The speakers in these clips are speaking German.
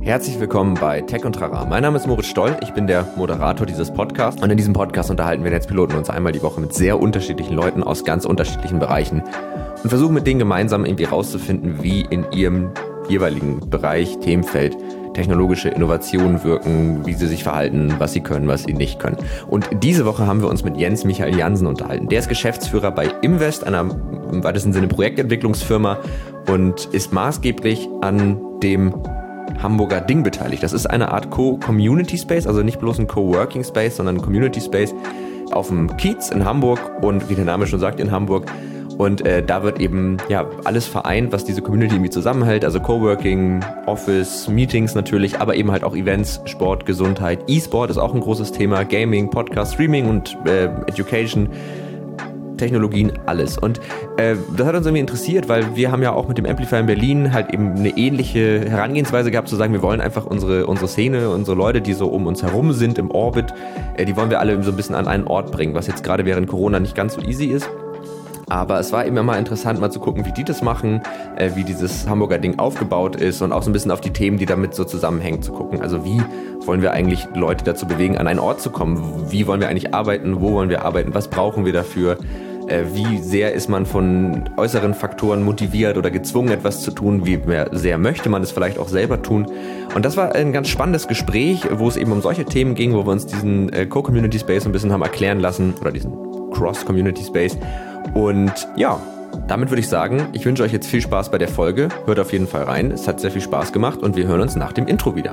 Herzlich willkommen bei Tech und Trara. Mein Name ist Moritz Stoll, ich bin der Moderator dieses Podcasts und in diesem Podcast unterhalten wir Netzpiloten uns einmal die Woche mit sehr unterschiedlichen Leuten aus ganz unterschiedlichen Bereichen und versuchen mit denen gemeinsam irgendwie rauszufinden, wie in ihrem jeweiligen Bereich, Themenfeld, technologische Innovationen wirken, wie sie sich verhalten, was sie können, was sie nicht können. Und diese Woche haben wir uns mit Jens Michael Jansen unterhalten. Der ist Geschäftsführer bei Imvest, einer im weitesten Sinne Projektentwicklungsfirma und ist maßgeblich an dem Hamburger Ding beteiligt. Das ist eine Art Co-Community Space, also nicht bloß ein Coworking Space, sondern ein Community Space auf dem Kiez in Hamburg und wie der Name schon sagt, in Hamburg. Und da wird eben alles vereint, was diese Community irgendwie zusammenhält, also Coworking, Office, Meetings natürlich, aber eben halt auch Events, Sport, Gesundheit, E-Sport ist auch ein großes Thema, Gaming, Podcast, Streaming und Education, Technologien, alles. Und das hat uns irgendwie interessiert, weil wir haben ja auch mit dem Amplifier in Berlin halt eben eine ähnliche Herangehensweise gehabt, zu sagen, wir wollen einfach unsere Szene, unsere Leute, die so um uns herum sind im Orbit, die wollen wir alle so ein bisschen an einen Ort bringen, was jetzt gerade während Corona nicht ganz so easy ist. Aber es war immer mal interessant, mal zu gucken, wie die das machen, wie dieses Hamburger Ding aufgebaut ist und auch so ein bisschen auf die Themen, die damit so zusammenhängen, zu gucken. Also wie wollen wir eigentlich Leute dazu bewegen, an einen Ort zu kommen? Wie wollen wir eigentlich arbeiten? Wo wollen wir arbeiten? Was brauchen wir dafür? Wie sehr ist man von äußeren Faktoren motiviert oder gezwungen, etwas zu tun? Wie sehr möchte man es vielleicht auch selber tun? Und das war ein ganz spannendes Gespräch, wo es eben um solche Themen ging, wo wir uns diesen Co-Community Space ein bisschen haben erklären lassen, oder diesen Cross-Community Space. Und ja, damit würde ich sagen, ich wünsche euch jetzt viel Spaß bei der Folge. Hört auf jeden Fall rein. Es hat sehr viel Spaß gemacht und wir hören uns nach dem Intro wieder.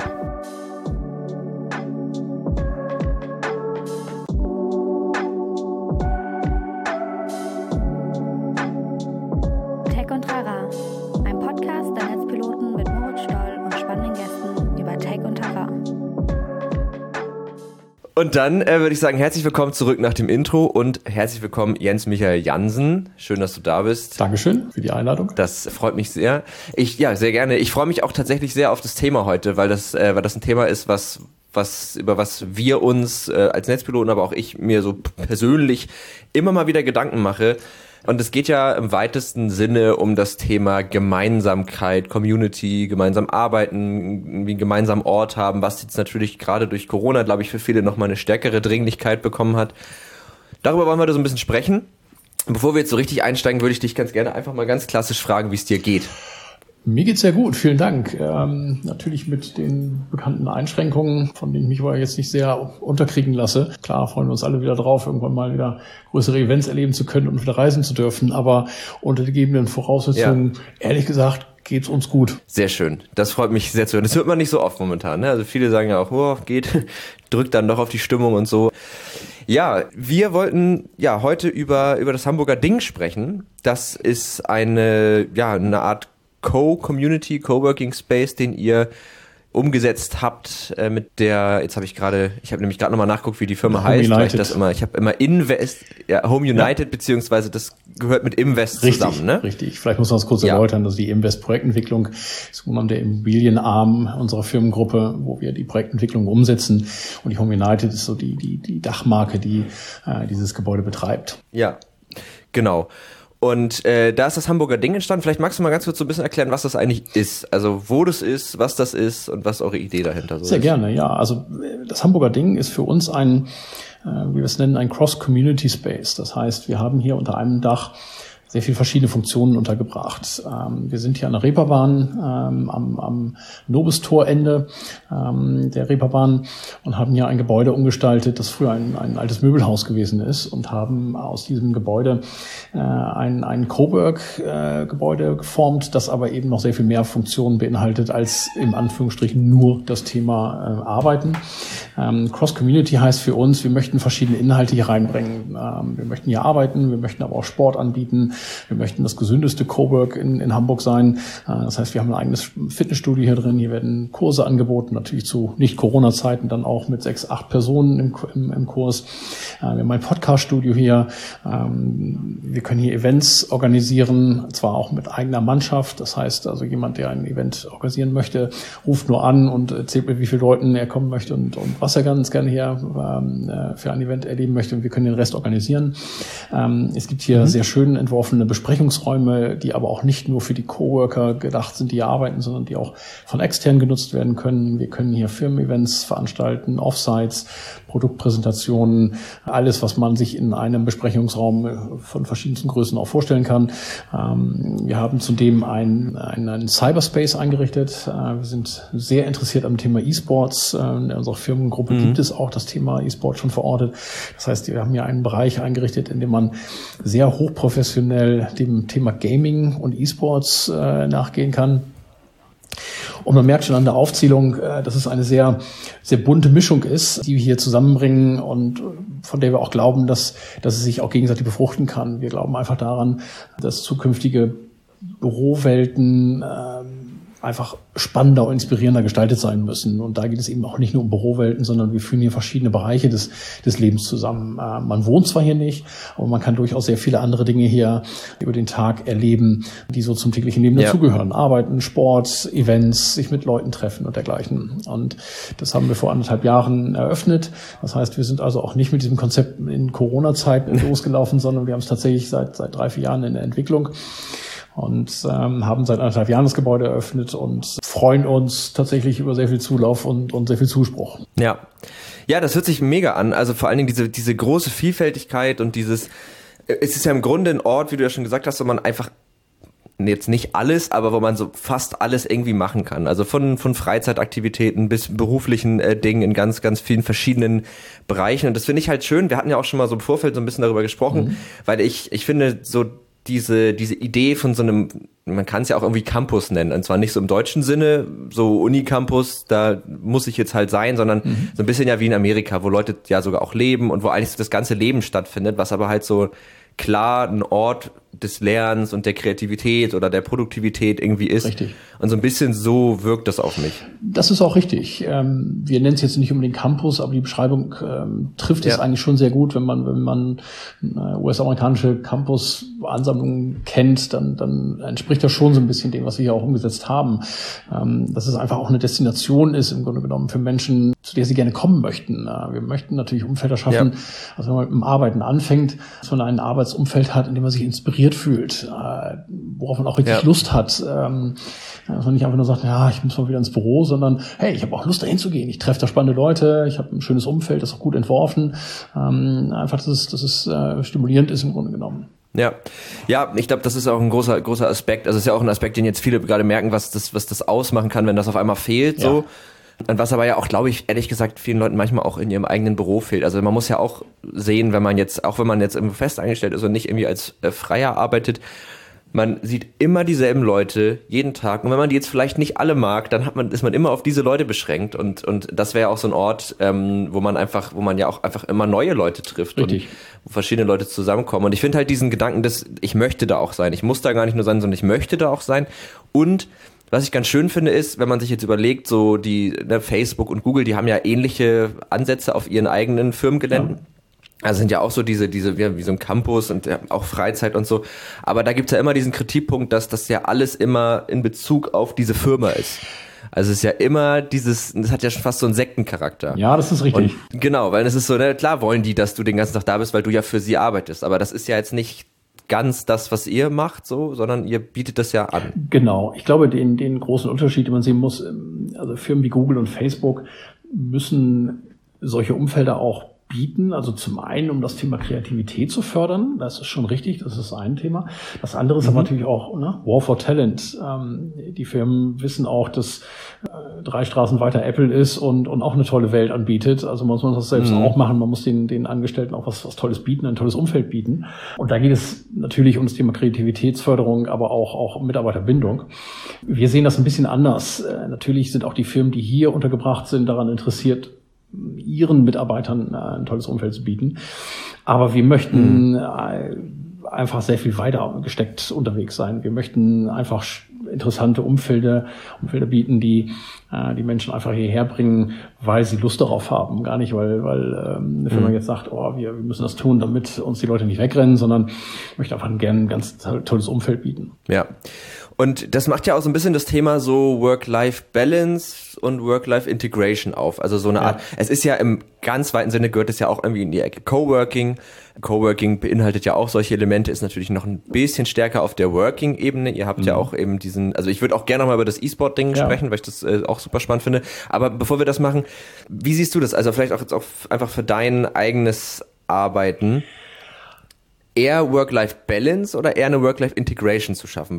Tech und Trara, ein Podcast der Netzpiloten mit Moritz Stoll und spannenden Gästen über Tech und Trara. Und dann würde ich sagen, herzlich willkommen zurück nach dem Intro und herzlich willkommen Jens Michael Jansen. Schön, dass du da bist. Dankeschön für die Einladung. Das freut mich sehr. Sehr gerne. Ich freue mich auch tatsächlich sehr auf das Thema heute, weil das ein Thema ist, über was wir uns als Netzpiloten, aber auch ich mir so persönlich immer mal wieder Gedanken mache. Und es geht ja im weitesten Sinne um das Thema Gemeinsamkeit, Community, gemeinsam arbeiten, irgendwie einen gemeinsamen Ort haben, was jetzt natürlich gerade durch Corona, glaube ich, für viele nochmal eine stärkere Dringlichkeit bekommen hat. Darüber wollen wir da so ein bisschen sprechen. Bevor wir jetzt so richtig einsteigen, würde ich dich ganz gerne einfach mal ganz klassisch fragen, wie es dir geht. Mir geht's sehr gut, vielen Dank. Natürlich mit den bekannten Einschränkungen, von denen ich mich aber jetzt nicht sehr unterkriegen lasse. Klar freuen wir uns alle wieder drauf, irgendwann mal wieder größere Events erleben zu können und wieder reisen zu dürfen. Aber unter den gegebenen Voraussetzungen, ehrlich gesagt, geht's uns gut. Sehr schön. Das freut mich sehr zu hören. Das hört man nicht so oft momentan, ne? Also viele sagen ja auch, geht, drückt dann doch auf die Stimmung und so. Ja, wir wollten heute über das Hamburger Ding sprechen. Das ist eine Art Co-Community, Coworking Space, den ihr umgesetzt habt mit der, ich habe nämlich gerade nochmal nachgeguckt, wie die Firma heißt, weil ich habe immer Invest, Home United, beziehungsweise das gehört mit Imvest zusammen, ne? Richtig. Vielleicht muss man das kurz erläutern, dass die Imvest Projektentwicklung ist der Immobilienarm unserer Firmengruppe, wo wir die Projektentwicklung umsetzen, und die Home United ist so die Dachmarke, die dieses Gebäude betreibt. Ja, genau. Und da ist das Hamburger Ding entstanden. Vielleicht magst du mal ganz kurz so ein bisschen erklären, was das eigentlich ist. Also wo das ist, was das ist und was eure Idee dahinter so ist. Sehr gerne, ja. Also das Hamburger Ding ist für uns ein Cross-Community Space. Das heißt, wir haben hier unter einem Dach sehr viele verschiedene Funktionen untergebracht. Wir sind hier an der Reeperbahn, am Nobistorende der Reeperbahn, und haben hier ein Gebäude umgestaltet, das früher ein altes Möbelhaus gewesen ist, und haben aus diesem Gebäude ein Cowork-Gebäude geformt, das aber eben noch sehr viel mehr Funktionen beinhaltet als im Anführungsstrichen nur das Thema Arbeiten. Cross-Community heißt für uns, wir möchten verschiedene Inhalte hier reinbringen. Wir möchten hier arbeiten, wir möchten aber auch Sport anbieten. Wir möchten das gesündeste Cowork in Hamburg sein. Das heißt, wir haben ein eigenes Fitnessstudio hier drin. Hier werden Kurse angeboten, natürlich zu Nicht-Corona-Zeiten dann auch mit 6, 8 Personen im Kurs. Wir haben ein Podcast-Studio hier. Wir können hier Events organisieren, zwar auch mit eigener Mannschaft. Das heißt, also jemand, der ein Event organisieren möchte, ruft nur an und erzählt mir, wie viele Leuten er kommen möchte und was er ganz gerne hier für ein Event erleben möchte. Und wir können den Rest organisieren. Es gibt hier sehr schön entworfene offene Besprechungsräume, die aber auch nicht nur für die Coworker gedacht sind, die hier arbeiten, sondern die auch von extern genutzt werden können. Wir können hier Firmen-Events veranstalten, Offsites, Produktpräsentationen, alles, was man sich in einem Besprechungsraum von verschiedensten Größen auch vorstellen kann. Wir haben zudem einen Cyberspace eingerichtet. Wir sind sehr interessiert am Thema E-Sports. In unserer Firmengruppe gibt es auch das Thema E-Sport schon verortet. Das heißt, wir haben hier einen Bereich eingerichtet, in dem man sehr hochprofessionell dem Thema Gaming und E-Sports nachgehen kann. Und man merkt schon an der Aufzählung, dass es eine sehr, sehr bunte Mischung ist, die wir hier zusammenbringen und von der wir auch glauben, dass es sich auch gegenseitig befruchten kann. Wir glauben einfach daran, dass zukünftige Bürowelten einfach spannender und inspirierender gestaltet sein müssen. Und da geht es eben auch nicht nur um Bürowelten, sondern wir führen hier verschiedene Bereiche des Lebens zusammen. Man wohnt zwar hier nicht, aber man kann durchaus sehr viele andere Dinge hier über den Tag erleben, die so zum täglichen Leben dazugehören. Arbeiten, Sport, Events, sich mit Leuten treffen und dergleichen. Und das haben wir vor 1,5 Jahren eröffnet. Das heißt, wir sind also auch nicht mit diesem Konzept in Corona-Zeit losgelaufen, sondern wir haben es tatsächlich seit 3-4 Jahren in der Entwicklung. Und haben seit 1,5 Jahren das Gebäude eröffnet und freuen uns tatsächlich über sehr viel Zulauf und sehr viel Zuspruch. Ja, das hört sich mega an. Also vor allen Dingen diese große Vielfältigkeit und es ist ja im Grunde ein Ort, wie du ja schon gesagt hast, wo man einfach jetzt nicht alles, aber wo man so fast alles irgendwie machen kann. Also von Freizeitaktivitäten bis beruflichen Dingen in ganz, ganz vielen verschiedenen Bereichen. Und das finde ich halt schön. Wir hatten ja auch schon mal so im Vorfeld so ein bisschen darüber gesprochen, weil ich finde so diese Idee von so einem, man kann es ja auch irgendwie Campus nennen, und zwar nicht so im deutschen Sinne, so Unicampus, da muss ich jetzt halt sein, sondern so ein bisschen ja wie in Amerika, wo Leute ja sogar auch leben und wo eigentlich das ganze Leben stattfindet, was aber halt so klar ein Ort des Lernens und der Kreativität oder der Produktivität irgendwie ist. Richtig. Und so ein bisschen so wirkt das auf mich. Das ist auch richtig. Wir nennen es jetzt nicht unbedingt Campus, aber die Beschreibung trifft es eigentlich schon sehr gut. Wenn man US-amerikanische Campus-Ansammlungen kennt, dann entspricht das schon so ein bisschen dem, was wir hier auch umgesetzt haben. Dass es einfach auch eine Destination ist, im Grunde genommen, für Menschen, zu der sie gerne kommen möchten. Wir möchten natürlich Umfelder schaffen, also wenn man mit dem Arbeiten anfängt, dass man ein Arbeitsumfeld hat, in dem man sich inspiriert fühlt, worauf man auch richtig Lust hat. Dass man nicht einfach nur sagt, ja, ich muss mal wieder ins Büro, sondern hey, ich habe auch Lust, dahin zu gehen. Ich treffe da spannende Leute, ich habe ein schönes Umfeld, das ist auch gut entworfen. Einfach, dass es stimulierend ist im Grunde genommen. Ja, ich glaube, das ist auch ein großer Aspekt. Also es ist ja auch ein Aspekt, den jetzt viele gerade merken, was das ausmachen kann, wenn das auf einmal fehlt. So. Und was aber ja auch, glaube ich, ehrlich gesagt, vielen Leuten manchmal auch in ihrem eigenen Büro fehlt. Also man muss ja auch sehen, wenn man jetzt irgendwo fest eingestellt ist und nicht irgendwie als Freier arbeitet, man sieht immer dieselben Leute jeden Tag. Und wenn man die jetzt vielleicht nicht alle mag, dann ist man immer auf diese Leute beschränkt. Und das wäre ja auch so ein Ort, wo man ja auch einfach immer neue Leute trifft. Richtig. Und wo verschiedene Leute zusammenkommen. Und ich finde halt diesen Gedanken, dass ich möchte da auch sein. Ich muss da gar nicht nur sein, sondern ich möchte da auch sein. Und was ich ganz schön finde ist, wenn man sich jetzt überlegt, so Facebook und Google, die haben ja ähnliche Ansätze auf ihren eigenen Firmengeländen. Ja. Also sind ja auch so diese wie so ein Campus und auch Freizeit und so. Aber da gibt's ja immer diesen Kritikpunkt, dass das ja alles immer in Bezug auf diese Firma ist. Also es ist ja immer das hat ja schon fast so einen Sektencharakter. Ja, das ist richtig. Und genau, weil es ist so, klar wollen die, dass du den ganzen Tag da bist, weil du ja für sie arbeitest. Aber das ist ja jetzt nicht ganz das, was ihr macht, so, sondern ihr bietet das ja an. Genau. Ich glaube, den großen Unterschied, den man sehen muss, also Firmen wie Google und Facebook müssen solche Umfelder auch bieten, also zum einen, um das Thema Kreativität zu fördern, das ist schon richtig, das ist ein Thema. Das andere ist aber natürlich auch War for Talent. Die Firmen wissen auch, dass 3 Straßen weiter Apple ist und auch eine tolle Welt anbietet. Also muss man das selbst auch machen. Man muss den Angestellten auch was Tolles bieten, ein tolles Umfeld bieten. Und da geht es natürlich um das Thema Kreativitätsförderung, aber auch um Mitarbeiterbindung. Wir sehen das ein bisschen anders. Natürlich sind auch die Firmen, die hier untergebracht sind, daran interessiert, ihren Mitarbeitern ein tolles Umfeld zu bieten. Aber wir möchten einfach sehr viel weiter gesteckt unterwegs sein. Wir möchten einfach interessante Umfelder bieten, die Menschen einfach hierher bringen, weil sie Lust darauf haben. Gar nicht, weil eine Firma jetzt sagt, wir müssen das tun, damit uns die Leute nicht wegrennen, sondern möchte einfach gerne ein ganz tolles Umfeld bieten. Ja. Und das macht ja auch so ein bisschen das Thema so Work-Life-Balance und Work-Life-Integration auf. Also so eine Art, es ist ja im ganz weiten Sinne gehört es ja auch irgendwie in die Ecke Coworking. Coworking beinhaltet ja auch solche Elemente, ist natürlich noch ein bisschen stärker auf der Working-Ebene. Ihr habt ja auch eben also ich würde auch gerne noch mal über das E-Sport-Ding sprechen, weil ich das auch super spannend finde. Aber bevor wir das machen, wie siehst du das? Also vielleicht auch jetzt auch einfach für dein eigenes Arbeiten. Eher Work-Life-Balance oder eher eine Work-Life-Integration zu schaffen?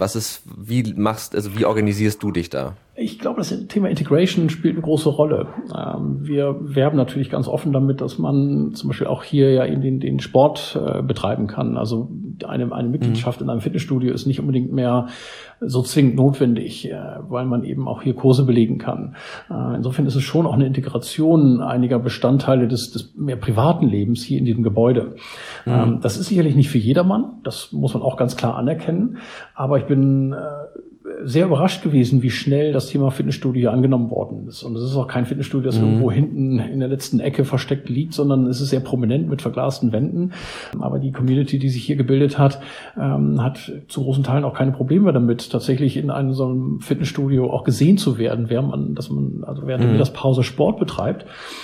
Wie organisierst du dich da? Ich glaube, das Thema Integration spielt eine große Rolle. Wir werben natürlich ganz offen damit, dass man zum Beispiel auch hier ja eben den Sport betreiben kann. Also eine Mitgliedschaft in einem Fitnessstudio ist nicht unbedingt mehr so zwingend notwendig, weil man eben auch hier Kurse belegen kann. Insofern ist es schon auch eine Integration einiger Bestandteile des mehr privaten Lebens hier in diesem Gebäude. Das ist sicherlich nicht für jedermann, das muss man auch ganz klar anerkennen. Aber ich bin sehr überrascht gewesen, wie schnell das Thema Fitnessstudio hier angenommen worden ist. Und es ist auch kein Fitnessstudio, das irgendwo hinten in der letzten Ecke versteckt liegt, sondern es ist sehr prominent mit verglasten Wänden. Aber die Community, die sich hier gebildet hat, hat zu großen Teilen auch keine Probleme damit, tatsächlich in einem so einem Fitnessstudio auch gesehen zu werden, während der Mittagspause Sport betreibt.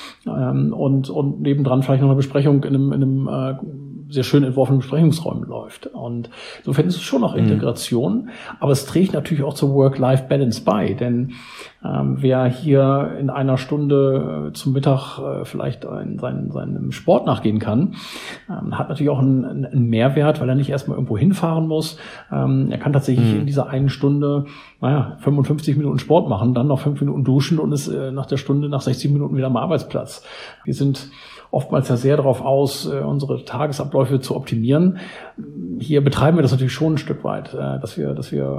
Und nebendran vielleicht noch eine Besprechung in einem sehr schön entworfenen Besprechungsräumen läuft. Und insofern ist es schon auch Integration, aber es trägt natürlich auch zur Work-Life-Balance bei, denn wer hier in einer Stunde zum Mittag vielleicht seinem Sport nachgehen kann, hat natürlich auch einen Mehrwert, weil er nicht erstmal irgendwo hinfahren muss. Er kann tatsächlich in dieser einen Stunde 55 Minuten Sport machen, dann noch 5 Minuten duschen und ist nach 60 Minuten wieder am Arbeitsplatz. Wir sind oftmals ja sehr darauf aus, unsere Tagesabläufe zu optimieren. Hier betreiben wir das natürlich schon ein Stück weit, dass wir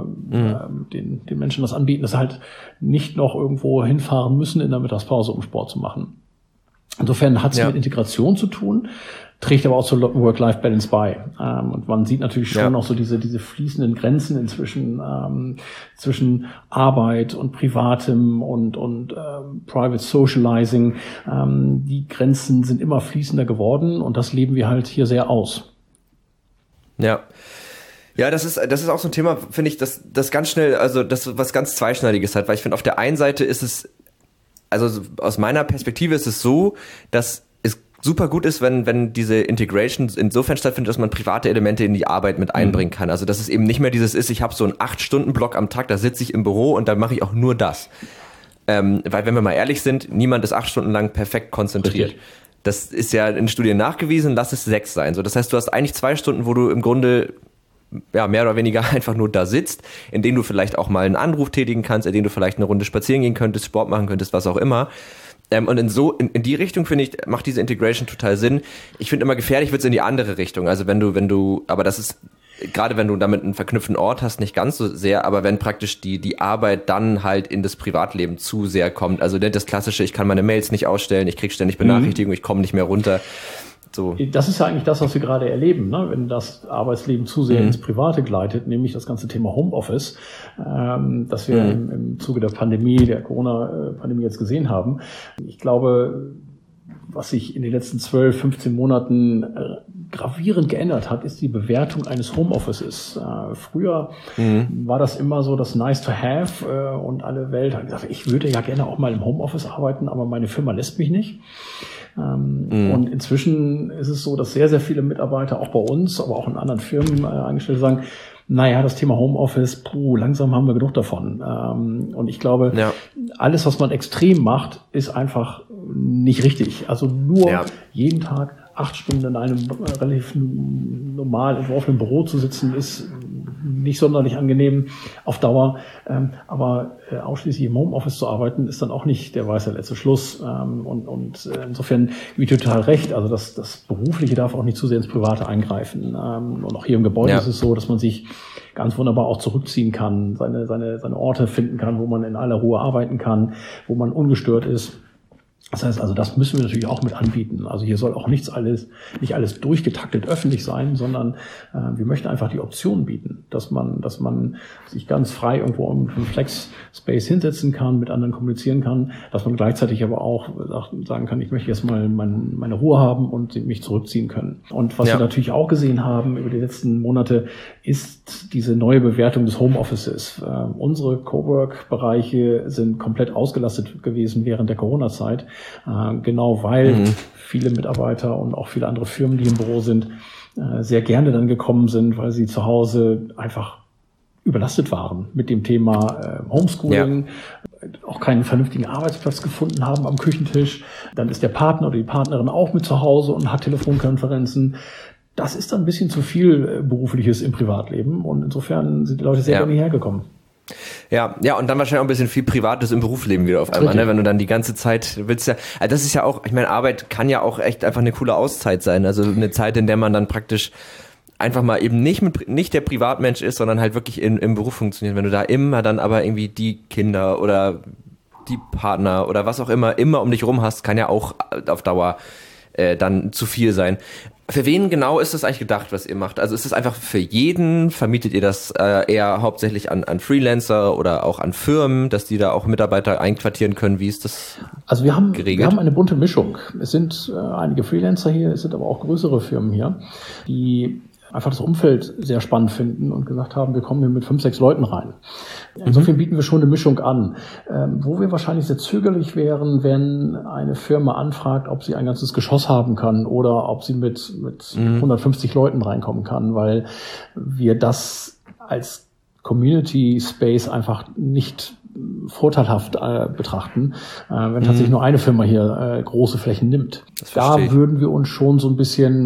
den Menschen das anbieten, dass sie halt nicht noch irgendwo hinfahren müssen in der Mittagspause, um Sport zu machen. Insofern hat es mit Integration zu tun, trägt aber auch zur Work-Life-Balance bei. Und man sieht natürlich schon noch so diese fließenden Grenzen inzwischen zwischen Arbeit und Privatem und Private Socializing. Die Grenzen sind immer fließender geworden und das leben wir halt hier sehr aus. Ja. Ja, das ist auch so ein Thema, finde ich, das ganz schnell, also das was ganz Zweischneidiges hat, weil ich finde, auf der einen Seite ist es, also aus meiner Perspektive ist es so, dass es super gut ist, wenn diese Integration insofern stattfindet, dass man private Elemente in die Arbeit mit einbringen kann. Also dass es eben nicht mehr dieses ist, ich habe so einen 8-Stunden-Block am Tag, da sitze ich im Büro und dann mache ich auch nur das. Weil wenn wir mal ehrlich sind, niemand ist 8 Stunden lang perfekt konzentriert. Richtig. Das ist ja in Studien nachgewiesen, lass es 6 sein. So, das heißt, du hast eigentlich 2 Stunden, wo du im Grunde mehr oder weniger einfach nur da sitzt, in denen du vielleicht auch mal einen Anruf tätigen kannst, in denen du vielleicht eine Runde spazieren gehen könntest, Sport machen könntest, was auch immer. Und in die Richtung, finde ich, macht diese Integration total Sinn. Ich finde immer gefährlich wird es in die andere Richtung. Also wenn du, aber das ist, gerade wenn du damit einen verknüpften Ort hast, nicht ganz so sehr, aber wenn praktisch die Arbeit dann halt in das Privatleben zu sehr kommt. Also das klassische, ich kann meine Mails nicht ausstellen, ich kriege ständig Benachrichtigungen, ich komme nicht mehr runter. So. Das ist ja eigentlich das, was wir gerade erleben, ne? Wenn das Arbeitsleben zu sehr ins Private gleitet, nämlich das ganze Thema Homeoffice, das wir im Zuge der Corona-Pandemie jetzt gesehen haben. Ich glaube, was sich in den letzten 12, 15 Monaten gravierend geändert hat, ist die Bewertung eines Homeoffices. Früher war das immer so das nice to have und alle Welt hat gesagt, ich würde ja gerne auch mal im Homeoffice arbeiten, aber meine Firma lässt mich nicht. Und inzwischen ist es so, dass sehr, sehr viele Mitarbeiter auch bei uns, aber auch in anderen Firmen angestellt sagen, naja, das Thema Homeoffice, langsam haben wir genug davon. Und ich glaube, alles, was man extrem macht, ist einfach nicht richtig. Also nur jeden Tag 8 Stunden in einem relativ normal entworfenen Büro zu sitzen, ist nicht sonderlich angenehm auf Dauer. Aber ausschließlich im Homeoffice zu arbeiten, ist dann auch nicht der weiße letzte Schluss. Und insofern gebe ich total recht. Also das Berufliche darf auch nicht zu sehr ins Private eingreifen. Und auch hier im Gebäude ist es so, dass man sich ganz wunderbar auch zurückziehen kann, seine Orte finden kann, wo man in aller Ruhe arbeiten kann, wo man ungestört ist. Das heißt also, das müssen wir natürlich auch mit anbieten. Also hier soll auch nicht alles durchgetaktet öffentlich sein, sondern wir möchten einfach die Option bieten, dass man sich ganz frei irgendwo im Flex-Space hinsetzen kann, mit anderen kommunizieren kann, dass man gleichzeitig aber auch sagen kann, ich möchte jetzt mal meine Ruhe haben und mich zurückziehen können. Und was wir natürlich auch gesehen haben über die letzten Monate, ist diese neue Bewertung des Homeoffices. Unsere Cowork-Bereiche sind komplett ausgelastet gewesen während der Corona-Zeit. Genau weil viele Mitarbeiter und auch viele andere Firmen, die im Büro sind, sehr gerne dann gekommen sind, weil sie zu Hause einfach überlastet waren mit dem Thema Homeschooling, auch keinen vernünftigen Arbeitsplatz gefunden haben am Küchentisch. Dann ist der Partner oder die Partnerin auch mit zu Hause und hat Telefonkonferenzen. Das ist dann ein bisschen zu viel Berufliches im Privatleben und insofern sind die Leute sehr gerne hierher gekommen. Ja, und dann wahrscheinlich auch ein bisschen viel Privates im Berufsleben wieder auf einmal, ne? Wenn du dann die ganze Zeit willst also das ist ja auch, ich meine, Arbeit kann ja auch echt einfach eine coole Auszeit sein, also eine Zeit, in der man dann praktisch einfach mal eben nicht der Privatmensch ist, sondern halt wirklich im Beruf funktioniert. Wenn du da immer dann aber irgendwie die Kinder oder die Partner oder was auch immer um dich rum hast, kann ja auch auf Dauer dann zu viel sein. Für wen genau ist das eigentlich gedacht, was ihr macht? Also ist es einfach für jeden? Vermietet ihr das eher hauptsächlich an Freelancer oder auch an Firmen, dass die da auch Mitarbeiter einquartieren können? Wie ist das geregelt? Wir haben eine bunte Mischung. Es sind einige Freelancer hier, es sind aber auch größere Firmen hier, die einfach das Umfeld sehr spannend finden und gesagt haben, wir kommen hier mit 5, 6 Leuten rein. Insofern bieten wir schon eine Mischung an. Wo wir wahrscheinlich sehr zögerlich wären, wenn eine Firma anfragt, ob sie ein ganzes Geschoss haben kann oder ob sie mit 150 Leuten reinkommen kann, weil wir das als Community Space einfach nicht vorteilhaft betrachten, wenn tatsächlich nur eine Firma hier große Flächen nimmt. Da würden wir uns schon so ein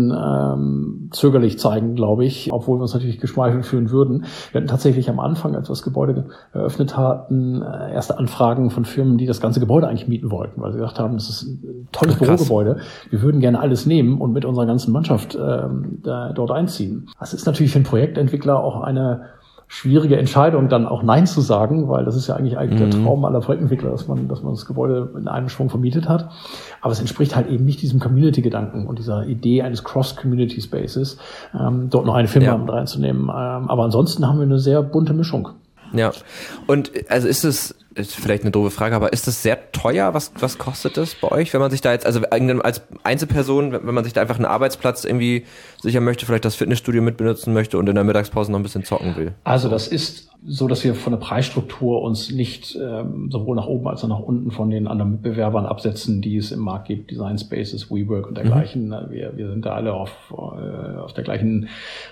bisschen zögerlich zeigen, glaube ich, obwohl wir uns natürlich geschmeichelt fühlen würden. Wir hatten tatsächlich am Anfang, als wir das Gebäude eröffnet hatten, erste Anfragen von Firmen, die das ganze Gebäude eigentlich mieten wollten, weil sie gesagt haben, das ist ein tolles Bürogebäude, wir würden gerne alles nehmen und mit unserer ganzen Mannschaft dort einziehen. Das ist natürlich für einen Projektentwickler auch eine schwierige Entscheidung, dann auch Nein zu sagen, weil das ist ja eigentlich der Traum aller Projektentwickler, dass man das Gebäude in einem Schwung vermietet hat. Aber es entspricht halt eben nicht diesem Community-Gedanken und dieser Idee eines Cross-Community-Spaces, dort noch eine Firma mit reinzunehmen. Aber ansonsten haben wir eine sehr bunte Mischung. Ja, und also ist vielleicht eine doofe Frage, aber ist das sehr teuer? Was kostet das bei euch, wenn man sich da jetzt, also als Einzelperson, wenn man sich da einfach einen Arbeitsplatz irgendwie sichern möchte, vielleicht das Fitnessstudio mitbenutzen möchte und in der Mittagspause noch ein bisschen zocken will? Also das ist so, dass wir von der Preisstruktur uns nicht sowohl nach oben als auch nach unten von den anderen Mitbewerbern absetzen, die es im Markt gibt, Design Spaces, WeWork und dergleichen. Wir sind da alle auf der gleichen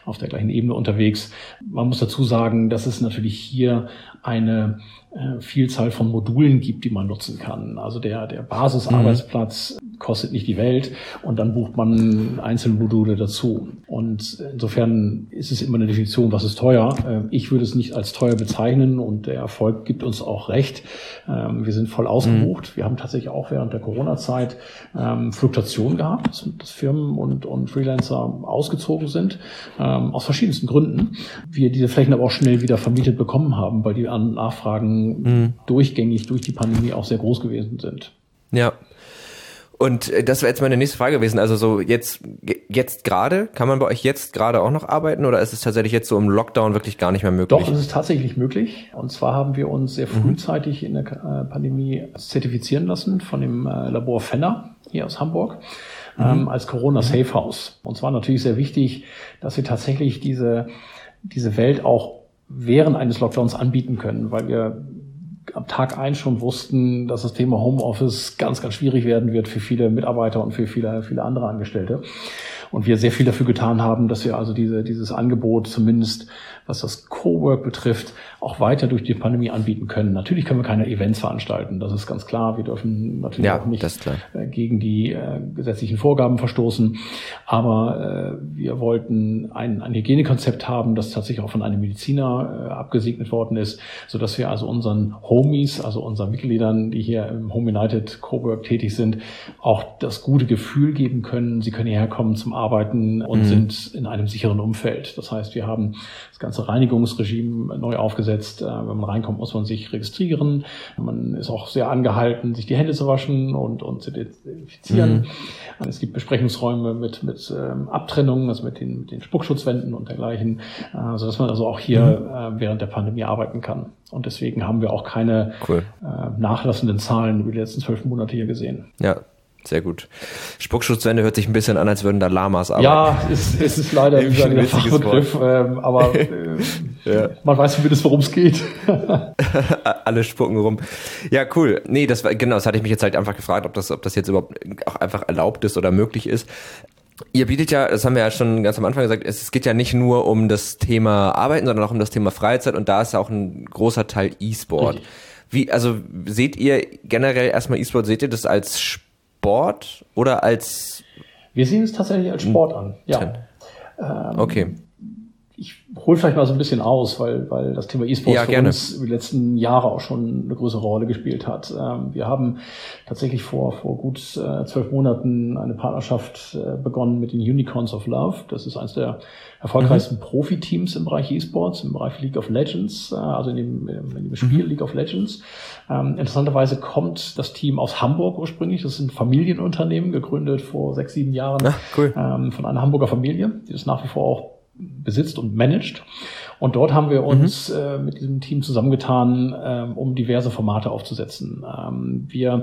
Ebene unterwegs. Man muss dazu sagen, dass es natürlich hier eine Vielzahl von Modulen gibt, die man nutzen kann. Also der Basisarbeitsplatz kostet nicht die Welt und dann bucht man einzelne Module dazu. Und insofern ist es immer eine Definition, was ist teuer. Ich würde es nicht als teuer bezeichnen und der Erfolg gibt uns auch recht. Wir sind voll ausgebucht. Wir haben tatsächlich auch während der Corona-Zeit Fluktuation gehabt, dass Firmen und Freelancer ausgezogen sind, aus verschiedensten Gründen. Wir diese Flächen aber auch schnell wieder vermietet bekommen haben, weil die Nachfragen durchgängig durch die Pandemie auch sehr groß gewesen sind. Ja. Und das wäre jetzt meine nächste Frage gewesen. Also so jetzt gerade, kann man bei euch jetzt gerade auch noch arbeiten oder ist es tatsächlich jetzt so im Lockdown wirklich gar nicht mehr möglich? Doch, es ist tatsächlich möglich. Und zwar haben wir uns sehr frühzeitig in der Pandemie zertifizieren lassen von dem Labor Fenner hier aus Hamburg als Corona Safe House. Und zwar natürlich sehr wichtig, dass wir tatsächlich diese Welt auch während eines Lockdowns anbieten können, weil wir ab Tag 1 schon wussten, dass das Thema Homeoffice ganz, ganz schwierig werden wird für viele Mitarbeiter und für viele, viele andere Angestellte. Und wir sehr viel dafür getan haben, dass wir also dieses Angebot zumindest, was das Cowork betrifft, auch weiter durch die Pandemie anbieten können. Natürlich können wir keine Events veranstalten, das ist ganz klar. Wir dürfen natürlich auch nicht gegen die gesetzlichen Vorgaben verstoßen. Aber wir wollten ein Hygienekonzept haben, das tatsächlich auch von einem Mediziner abgesegnet worden ist, sodass wir also unseren Homies, also unseren Mitgliedern, die hier im Home United Cowork tätig sind, auch das gute Gefühl geben können. Sie können hierher kommen zum Arbeiten und sind in einem sicheren Umfeld. Das heißt, wir haben das ganze Reinigungsregime neu aufgesetzt. Wenn man reinkommt, muss man sich registrieren. Man ist auch sehr angehalten, sich die Hände zu waschen und zu desinfizieren. Es gibt Besprechungsräume mit Abtrennungen, also mit den Spuckschutzwänden und dergleichen, sodass man also auch hier während der Pandemie arbeiten kann. Und deswegen haben wir auch keine nachlassenden Zahlen über die letzten 12 Monate hier gesehen. Ja, sehr gut. Spuckschutzwände hört sich ein bisschen an, als würden da Lamas arbeiten. Ja, es ist leider ein Fachbegriff, aber man weiß zumindest, worum es geht. Alle spucken rum. Ja, cool. Nee, das hatte ich mich jetzt halt einfach gefragt, ob das jetzt überhaupt auch einfach erlaubt ist oder möglich ist. Ihr bietet ja, das haben wir ja schon ganz am Anfang gesagt, es geht ja nicht nur um das Thema Arbeiten, sondern auch um das Thema Freizeit und da ist ja auch ein großer Teil E-Sport. Seht ihr generell erstmal E-Sport, seht ihr das als Sport oder als... Wir sehen es tatsächlich als Sport an, ja. Okay. Ich hole vielleicht mal so ein bisschen aus, weil das Thema E-Sports für uns über die letzten Jahre auch schon eine größere Rolle gespielt hat. Wir haben tatsächlich vor gut 12 Monaten eine Partnerschaft begonnen mit den Unicorns of Love. Das ist eines der erfolgreichsten Profiteams im Bereich E-Sports, im Bereich League of Legends, also in dem Spiel League of Legends. Interessanterweise kommt das Team aus Hamburg ursprünglich. Das ist ein Familienunternehmen, gegründet vor 6-7 Jahren von einer Hamburger Familie, die das nach wie vor auch besitzt und managt. Und dort haben wir uns mit diesem Team zusammengetan, um diverse Formate aufzusetzen. Wir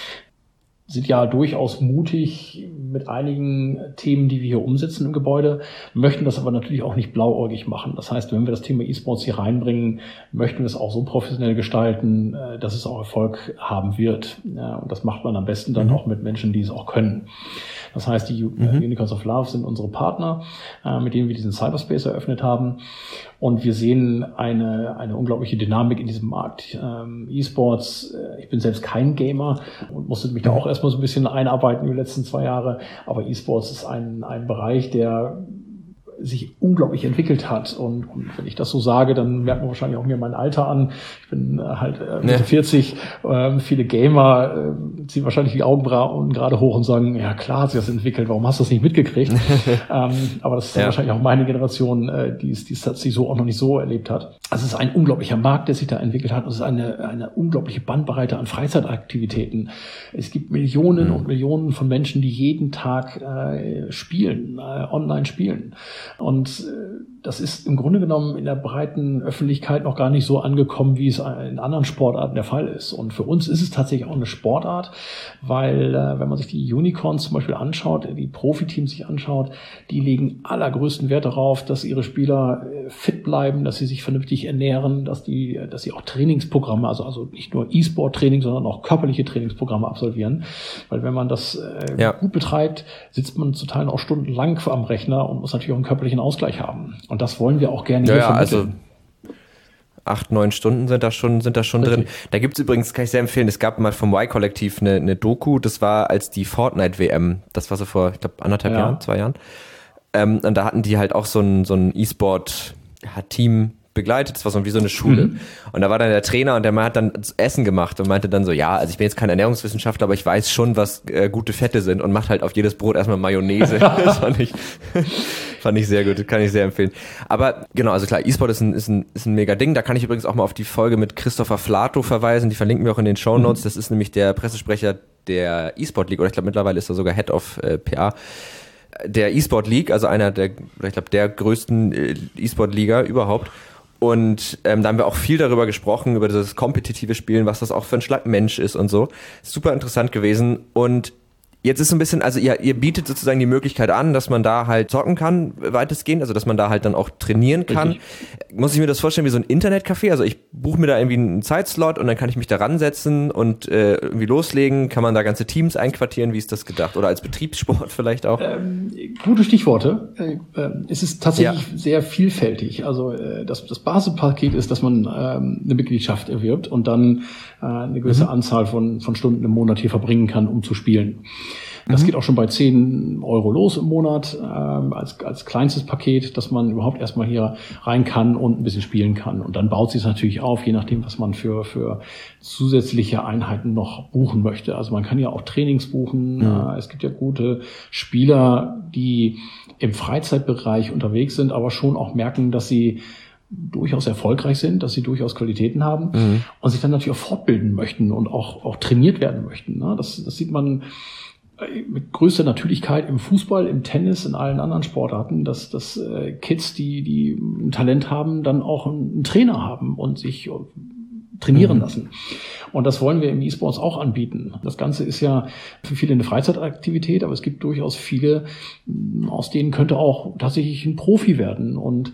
sind ja durchaus mutig mit einigen Themen, die wir hier umsetzen im Gebäude, möchten das aber natürlich auch nicht blauäugig machen. Das heißt, wenn wir das Thema E-Sports hier reinbringen, möchten wir es auch so professionell gestalten, dass es auch Erfolg haben wird. Und das macht man am besten dann auch mit Menschen, die es auch können. Das heißt, die Unicorns of Love sind unsere Partner, mit denen wir diesen Cyberspace eröffnet haben. Und wir sehen eine unglaubliche Dynamik in diesem Markt. E-Sports, ich bin selbst kein Gamer und musste mich da auch erstmal so ein bisschen einarbeiten über die letzten 2 Jahre. Aber E-Sports ist ein Bereich, der sich unglaublich entwickelt hat. Und wenn ich das so sage, dann merkt man wahrscheinlich auch mir mein Alter an. Ich bin halt Mitte 40. Viele Gamer ziehen wahrscheinlich die Augenbrauen gerade hoch und sagen, ja klar hat sich das entwickelt, warum hast du das nicht mitgekriegt? Aber das ist wahrscheinlich auch meine Generation, die es tatsächlich so auch noch nicht so erlebt hat. Also es ist ein unglaublicher Markt, der sich da entwickelt hat. Und es ist eine unglaubliche Bandbreite an Freizeitaktivitäten. Es gibt Millionen und Millionen von Menschen, die jeden Tag spielen, online spielen. Und das ist im Grunde genommen in der breiten Öffentlichkeit noch gar nicht so angekommen, wie es in anderen Sportarten der Fall ist. Und für uns ist es tatsächlich auch eine Sportart, weil wenn man sich die Unicorns zum Beispiel anschaut, die Profiteams sich anschaut, die legen allergrößten Wert darauf, dass ihre Spieler fit bleiben, dass sie sich vernünftig ernähren, dass sie auch Trainingsprogramme, also nicht nur E-Sport-Training, sondern auch körperliche Trainingsprogramme absolvieren. Weil wenn man das gut betreibt, sitzt man zu Teilen auch stundenlang am Rechner und muss natürlich auch einen körperlichen Ausgleich haben. Und das wollen wir auch gerne hier vermitteln. Also 8-9 Stunden sind da schon drin. Da gibt's übrigens, kann ich sehr empfehlen, es gab mal vom Y-Kollektiv eine Doku, das war als die Fortnite-WM, das war so vor, ich glaube, 1,5 Jahren, 2 Jahren. Und da hatten die halt auch so ein E-Sport-Team begleitet, das war so wie so eine Schule. Und da war dann der Trainer und der Mann hat dann Essen gemacht und meinte dann so, ja, also ich bin jetzt kein Ernährungswissenschaftler, aber ich weiß schon, was gute Fette sind und macht halt auf jedes Brot erstmal Mayonnaise. Das fand ich sehr gut, das kann ich sehr empfehlen. Aber genau, also klar, E-Sport ist ein mega Ding. Da kann ich übrigens auch mal auf die Folge mit Christopher Flato verweisen, die verlinken wir auch in den Shownotes. Das ist nämlich der Pressesprecher der E-Sport League, oder ich glaube mittlerweile ist er sogar Head of PA. Der E-Sport League, also einer der größten E-Sport-Liga überhaupt. Und da haben wir auch viel darüber gesprochen, über das kompetitive Spielen, was das auch für ein Schlag Mensch ist und so. Super interessant gewesen. Und jetzt ist so ein bisschen, also ihr bietet sozusagen die Möglichkeit an, dass man da halt zocken kann, weitestgehend, also dass man da halt dann auch trainieren kann. Richtig. Muss ich mir das vorstellen wie so ein Internetcafé? Also ich buche mir da irgendwie einen Zeitslot und dann kann ich mich da ransetzen und irgendwie loslegen. Kann man da ganze Teams einquartieren? Wie ist das gedacht? Oder als Betriebssport vielleicht auch? Gute Stichworte. Es ist tatsächlich sehr vielfältig. Also das Basispaket ist, dass man eine Mitgliedschaft erwirbt und dann eine gewisse Anzahl von Stunden im Monat hier verbringen kann, um zu spielen. Das geht auch schon bei 10 Euro los im Monat, als kleinstes Paket, dass man überhaupt erstmal hier rein kann und ein bisschen spielen kann. Und dann baut sich es natürlich auf, je nachdem, was man für zusätzliche Einheiten noch buchen möchte. Also man kann ja auch Trainings buchen. Es gibt ja gute Spieler, die im Freizeitbereich unterwegs sind, aber schon auch merken, dass sie durchaus erfolgreich sind, dass sie durchaus Qualitäten haben und sich dann natürlich auch fortbilden möchten und auch trainiert werden möchten. Das sieht man mit größter Natürlichkeit im Fußball, im Tennis, in allen anderen Sportarten, dass Kids, die ein Talent haben, dann auch einen Trainer haben und sich trainieren lassen. Und das wollen wir im E-Sports auch anbieten. Das Ganze ist ja für viele eine Freizeitaktivität, aber es gibt durchaus viele, aus denen könnte auch tatsächlich ein Profi werden. Und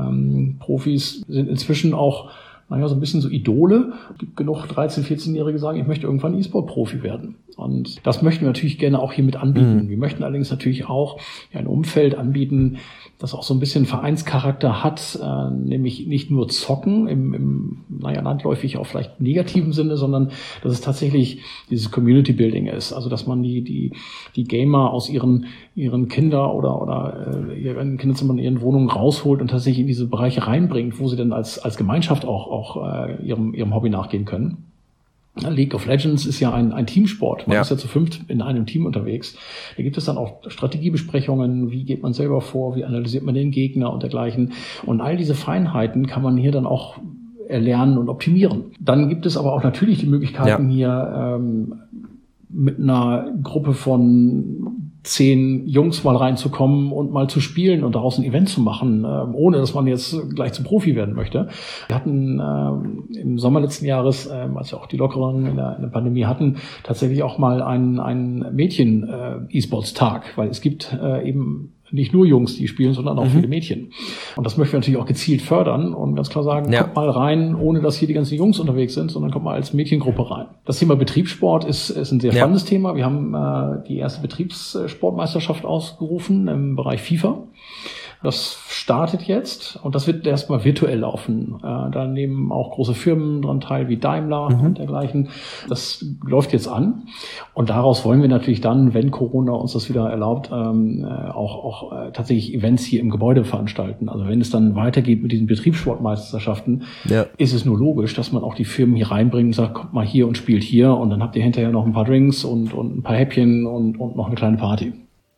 Profis sind inzwischen auch so ein bisschen so Idole. Es gibt genug 13-, 14-Jährige, die sagen, ich möchte irgendwann E-Sport-Profi werden. Und das möchten wir natürlich gerne auch hier mit anbieten. Wir möchten allerdings natürlich auch ein Umfeld anbieten, das auch so ein bisschen Vereinscharakter hat, nämlich nicht nur Zocken im landläufig auch vielleicht negativen Sinne, sondern dass es tatsächlich dieses Community Building ist. Also dass man die Gamer aus ihren Kinder oder ihren Kinderzimmern, ihren Wohnungen rausholt und tatsächlich in diese Bereiche reinbringt, wo sie dann als Gemeinschaft auch ihrem Hobby nachgehen können. League of Legends ist ja ein Teamsport. Man ist ja zu 5 in einem Team unterwegs. Da gibt es dann auch Strategiebesprechungen. Wie geht man selber vor? Wie analysiert man den Gegner und dergleichen? Und all diese Feinheiten kann man hier dann auch erlernen und optimieren. Dann gibt es aber auch natürlich die Möglichkeiten hier mit einer Gruppe von 10 Jungs mal reinzukommen und mal zu spielen und daraus ein Event zu machen, ohne dass man jetzt gleich zum Profi werden möchte. Wir hatten im Sommer letzten Jahres, als wir auch die Lockerungen in der Pandemie hatten, tatsächlich auch mal einen Mädchen-E-Sports-Tag, weil es gibt eben nicht nur Jungs, die spielen, sondern auch viele Mädchen. Und das möchten wir natürlich auch gezielt fördern und ganz klar sagen, kommt mal rein, ohne dass hier die ganzen Jungs unterwegs sind, sondern kommt mal als Mädchengruppe rein. Das Thema Betriebssport ist ein sehr spannendes Thema. Wir haben die erste Betriebssportmeisterschaft ausgerufen im Bereich FIFA. Das startet jetzt und das wird erstmal virtuell laufen. Da nehmen auch große Firmen dran teil, wie Daimler und dergleichen. Das läuft jetzt an und daraus wollen wir natürlich dann, wenn Corona uns das wieder erlaubt, auch tatsächlich Events hier im Gebäude veranstalten. Also wenn es dann weitergeht mit diesen Betriebssportmeisterschaften, ist es nur logisch, dass man auch die Firmen hier reinbringt und sagt, kommt mal hier und spielt hier und dann habt ihr hinterher noch ein paar Drinks und ein paar Häppchen und noch eine kleine Party.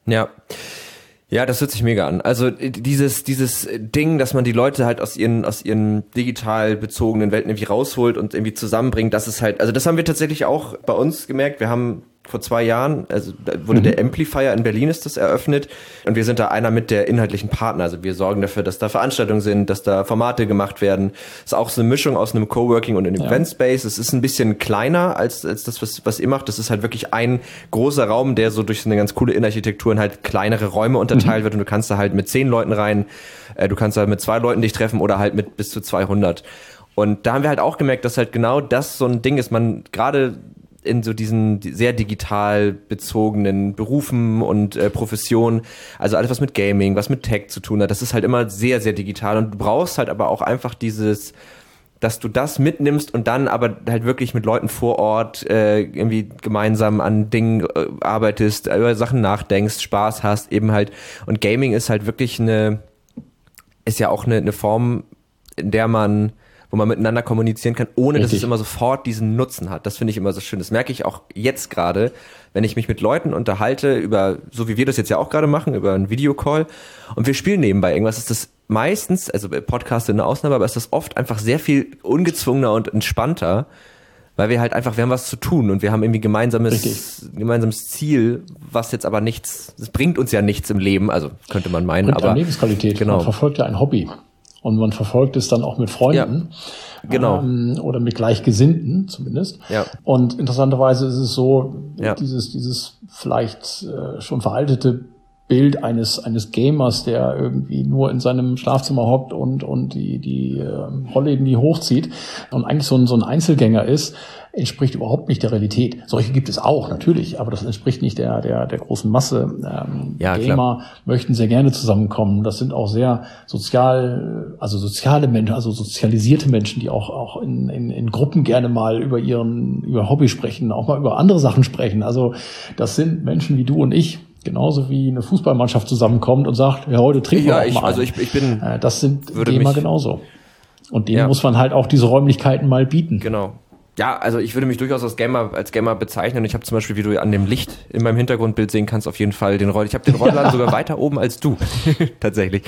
Ja, das hört sich mega an. Also dieses Ding, dass man die Leute halt aus ihren digital bezogenen Welten irgendwie rausholt und irgendwie zusammenbringt, das ist halt, also das haben wir tatsächlich auch bei uns gemerkt. Wir haben vor 2 Jahren, also da wurde der Amplifier in Berlin ist das eröffnet und wir sind da einer mit der inhaltlichen Partner. Also wir sorgen dafür, dass da Veranstaltungen sind, dass da Formate gemacht werden. Das ist auch so eine Mischung aus einem Coworking und einem Event Space. Es ist ein bisschen kleiner als das, was ihr macht. Das ist halt wirklich ein großer Raum, der so durch so eine ganz coole Innenarchitektur in halt kleinere Räume unterteilt wird und du kannst da halt mit 10 Leuten rein, du kannst da mit 2 Leuten dich treffen oder halt mit bis zu 200. Und da haben wir halt auch gemerkt, dass halt genau das so ein Ding ist, man gerade in so diesen sehr digital bezogenen Berufen und Professionen, also alles was mit Gaming, was mit Tech zu tun hat, das ist halt immer sehr, sehr digital und du brauchst halt aber auch einfach dieses, dass du das mitnimmst und dann aber halt wirklich mit Leuten vor Ort irgendwie gemeinsam an Dingen arbeitest, über Sachen nachdenkst, Spaß hast, eben halt, und Gaming ist halt wirklich ist ja auch eine Form, in der wo man miteinander kommunizieren kann, ohne dass es immer sofort diesen Nutzen hat. Das finde ich immer so schön. Das merke ich auch jetzt gerade, wenn ich mich mit Leuten unterhalte, über, so wie wir das jetzt ja auch gerade machen, über einen Videocall und wir spielen nebenbei irgendwas, ist das meistens, also Podcast sind eine Ausnahme, aber ist das oft einfach sehr viel ungezwungener und entspannter, weil wir halt einfach, wir haben was zu tun und wir haben irgendwie gemeinsames Ziel, was jetzt aber nichts, das bringt uns ja nichts im Leben, also könnte man meinen, aber Lebensqualität. Genau. Man verfolgt ja ein Hobby. Und man verfolgt es dann auch mit Freunden. Ja, genau. Oder mit Gleichgesinnten zumindest. Ja. Und interessanterweise ist es so, dieses vielleicht schon veraltete Bild eines Gamers, der irgendwie nur in seinem Schlafzimmer hockt und die Rollläden nie hochzieht und eigentlich so ein Einzelgänger ist, entspricht überhaupt nicht der Realität. Solche gibt es auch, natürlich, aber das entspricht nicht der großen Masse. Gamer klar. Möchten sehr gerne zusammenkommen. Das sind auch sehr soziale Menschen, also sozialisierte Menschen, die auch in Gruppen gerne mal über Hobby sprechen, auch mal über andere Sachen sprechen. Also das sind Menschen wie du und ich, genauso wie eine Fußballmannschaft zusammenkommt und sagt, ja, heute trinken wir auch mal. Also ich bin, das sind Gamer genauso. Und denen muss man halt auch diese Räumlichkeiten mal bieten. Genau. Ja, also ich würde mich durchaus als Gamer bezeichnen. Ich habe zum Beispiel, wie du an dem Licht in meinem Hintergrundbild sehen kannst, auf jeden Fall ich habe den Rollladen sogar weiter oben als du. Tatsächlich.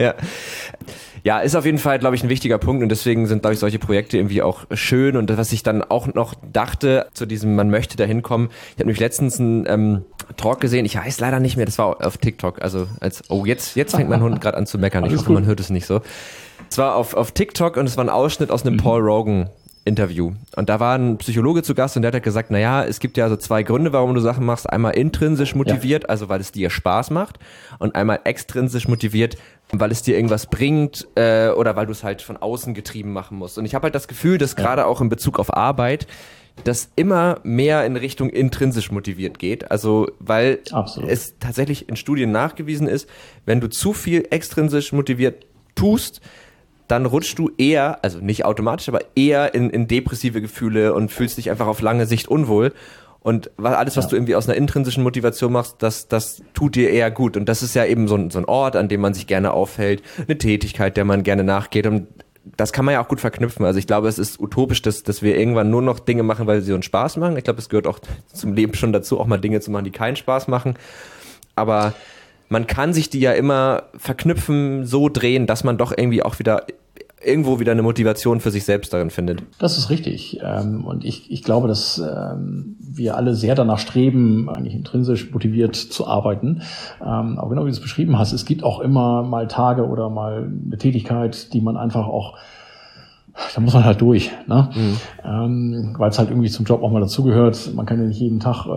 Ja, ist auf jeden Fall, glaube ich, ein wichtiger Punkt und deswegen sind, glaube ich, solche Projekte irgendwie auch schön und was ich dann auch noch dachte zu diesem, man möchte da hinkommen. Ich habe nämlich letztens einen Talk gesehen, ich weiß leider nicht mehr, das war auf TikTok, jetzt fängt mein Hund gerade an zu meckern, ich hoffe, man hört es nicht so. Es war auf TikTok und es war ein Ausschnitt aus einem Paul Rogan Interview. Und da war ein Psychologe zu Gast und der hat gesagt, naja, es gibt ja so 2 Gründe, warum du Sachen machst. Einmal intrinsisch motiviert, also weil es dir Spaß macht und einmal extrinsisch motiviert, weil es dir irgendwas bringt oder weil du es halt von außen getrieben machen musst. Und ich habe halt das Gefühl, dass gerade auch in Bezug auf Arbeit das immer mehr in Richtung intrinsisch motiviert geht. Also weil es tatsächlich in Studien nachgewiesen ist, wenn du zu viel extrinsisch motiviert tust, dann rutschst du eher, also nicht automatisch, aber eher in depressive Gefühle und fühlst dich einfach auf lange Sicht unwohl. Und alles, was du irgendwie aus einer intrinsischen Motivation machst, das tut dir eher gut. Und das ist ja eben so ein Ort, an dem man sich gerne aufhält, eine Tätigkeit, der man gerne nachgeht. Und das kann man ja auch gut verknüpfen. Also ich glaube, es ist utopisch, dass wir irgendwann nur noch Dinge machen, weil sie uns Spaß machen. Ich glaube, es gehört auch zum Leben schon dazu, auch mal Dinge zu machen, die keinen Spaß machen. Aber man kann sich die ja immer verknüpfen, so drehen, dass man doch irgendwie auch irgendwo wieder eine Motivation für sich selbst darin findet. Das ist richtig. Und ich glaube, dass wir alle sehr danach streben, eigentlich intrinsisch motiviert zu arbeiten. Aber genau wie du es beschrieben hast, es gibt auch immer mal Tage oder mal eine Tätigkeit, die man einfach auch, da muss man halt durch, ne? Weil es halt irgendwie zum Job auch mal dazugehört. Man kann ja nicht jeden Tag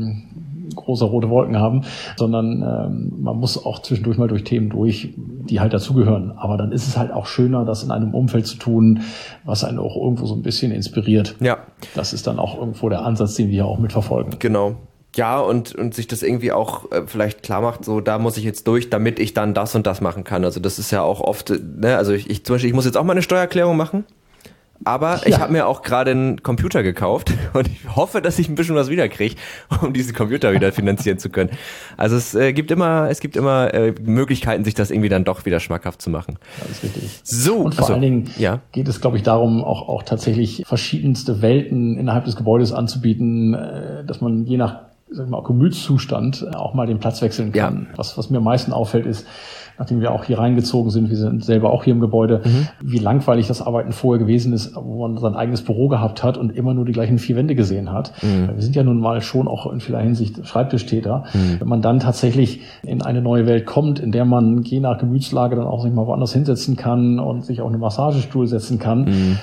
große rote Wolken haben, sondern man muss auch zwischendurch mal durch Themen durch, die halt dazugehören. Aber dann ist es halt auch schöner, das in einem Umfeld zu tun, was einen auch irgendwo so ein bisschen inspiriert. Ja. Das ist dann auch irgendwo der Ansatz, den wir ja auch mitverfolgen. Genau. Ja, und sich das irgendwie auch vielleicht klar macht, so da muss ich jetzt durch, damit ich dann das und das machen kann. Also das ist ja auch oft, ne, also ich zum Beispiel, ich muss jetzt auch mal eine Steuererklärung machen. Aber ich habe mir auch gerade einen Computer gekauft und ich hoffe, dass ich ein bisschen was wiederkriege, um diesen Computer wieder finanzieren zu können. Also es gibt immer Möglichkeiten, sich das irgendwie dann doch wieder schmackhaft zu machen. Das ist richtig. So, und vor allen Dingen geht es, glaube ich, darum, auch tatsächlich verschiedenste Welten innerhalb des Gebäudes anzubieten, dass man je nach Gemütszustand auch mal den Platz wechseln kann. Ja. Was mir am meisten auffällt, ist, nachdem wir auch hier reingezogen sind, wir sind selber auch hier im Gebäude, wie langweilig das Arbeiten vorher gewesen ist, wo man sein eigenes Büro gehabt hat und immer nur die gleichen 4 Wände gesehen hat. Wir sind ja nun mal schon auch in vieler Hinsicht Schreibtischtäter. Wenn man dann tatsächlich in eine neue Welt kommt, in der man je nach Gemütslage dann auch sich mal woanders hinsetzen kann und sich auf einen Massagestuhl setzen kann,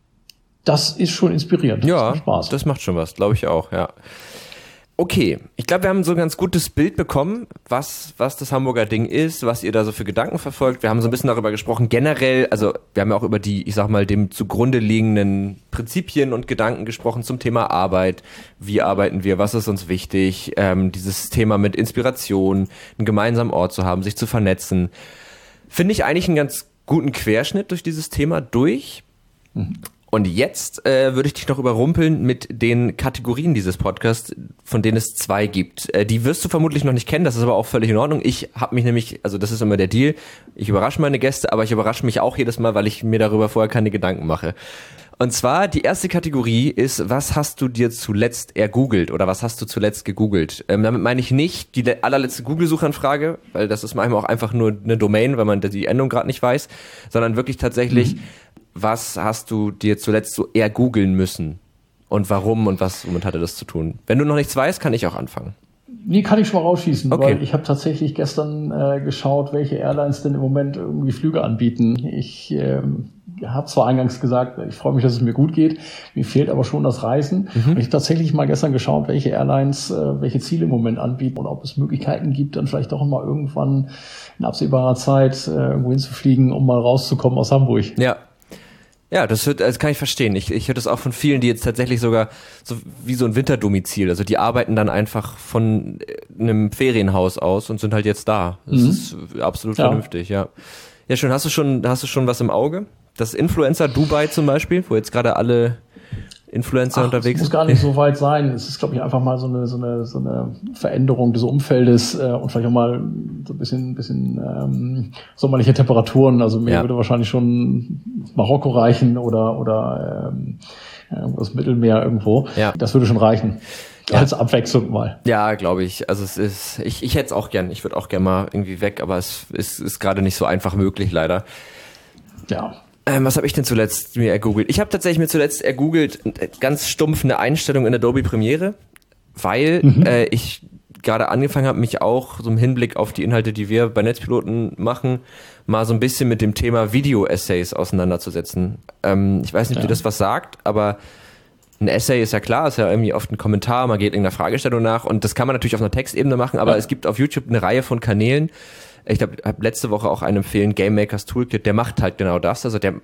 das ist schon inspirierend. Ja, das macht Spaß. Das macht schon was, glaube ich auch, ja. Okay, ich glaube, wir haben so ein ganz gutes Bild bekommen, was das Hamburger Ding ist, was ihr da so für Gedanken verfolgt. Wir haben so ein bisschen darüber gesprochen, generell, also wir haben ja auch über die, ich sag mal, dem zugrunde liegenden Prinzipien und Gedanken gesprochen zum Thema Arbeit. Wie arbeiten wir, was ist uns wichtig, dieses Thema mit Inspiration, einen gemeinsamen Ort zu haben, sich zu vernetzen. Finde ich eigentlich einen ganz guten Querschnitt durch dieses Thema durch. Und jetzt würde ich dich noch überrumpeln mit den Kategorien dieses Podcasts, von denen es 2 gibt. Die wirst du vermutlich noch nicht kennen, das ist aber auch völlig in Ordnung. Ich habe mich nämlich, also das ist immer der Deal, ich überrasche meine Gäste, aber ich überrasche mich auch jedes Mal, weil ich mir darüber vorher keine Gedanken mache. Und zwar, die erste Kategorie ist, was hast du dir zuletzt ergoogelt oder was hast du zuletzt gegoogelt? Damit meine ich nicht die allerletzte Google-Suchanfrage, weil das ist manchmal auch einfach nur eine Domain, weil man die Endung gerade nicht weiß, sondern wirklich tatsächlich, was hast du dir zuletzt so ergoogeln müssen? Und warum und womit hatte das zu tun? Wenn du noch nichts weißt, kann ich auch anfangen. Nee, kann ich schon mal rausschießen, weil ich habe tatsächlich gestern geschaut, welche Airlines denn im Moment irgendwie Flüge anbieten. Ich habe zwar eingangs gesagt, ich freue mich, dass es mir gut geht, mir fehlt aber schon das Reisen. Und ich habe tatsächlich mal gestern geschaut, welche Airlines welche Ziele im Moment anbieten und ob es Möglichkeiten gibt, dann vielleicht doch mal irgendwann in absehbarer Zeit irgendwo hinzufliegen, um mal rauszukommen aus Hamburg. Ja, das kann ich verstehen. Ich höre das auch von vielen, die jetzt tatsächlich sogar so wie so ein Winterdomizil, also die arbeiten dann einfach von einem Ferienhaus aus und sind halt jetzt da. Das ist absolut vernünftig, ja. Ja, schön. Hast du schon was im Auge? Das Influencer Dubai zum Beispiel, wo jetzt gerade alle Influencer unterwegs sind? Es muss gar nicht so weit sein. Es ist, glaube ich, einfach mal so eine Veränderung des Umfeldes und vielleicht auch mal so ein bisschen sommerliche Temperaturen. Also mir würde wahrscheinlich schon Marokko reichen oder das Mittelmeer irgendwo. Ja. Das würde schon reichen. Ja. Als Abwechslung mal. Ja, glaube ich. Also es ist, ich hätte es auch gern. Ich würde auch gern mal irgendwie weg, aber es ist gerade nicht so einfach möglich, leider. Ja. Was habe ich denn zuletzt mir ergoogelt? Ich habe tatsächlich mir zuletzt ergoogelt, ganz stumpf eine Einstellung in Adobe Premiere, weil ich gerade angefangen habe, mich auch so im Hinblick auf die Inhalte, die wir bei Netzpiloten machen, mal so ein bisschen mit dem Thema Video-Essays auseinanderzusetzen. Ich weiß nicht, ob dir das was sagt, aber ein Essay ist ja klar, ist ja irgendwie oft ein Kommentar, man geht irgendeiner Fragestellung nach und das kann man natürlich auf einer Textebene machen, aber es gibt auf YouTube eine Reihe von Kanälen. Ich habe letzte Woche auch einen empfehlen, Game Makers Toolkit, der macht halt genau das. Also der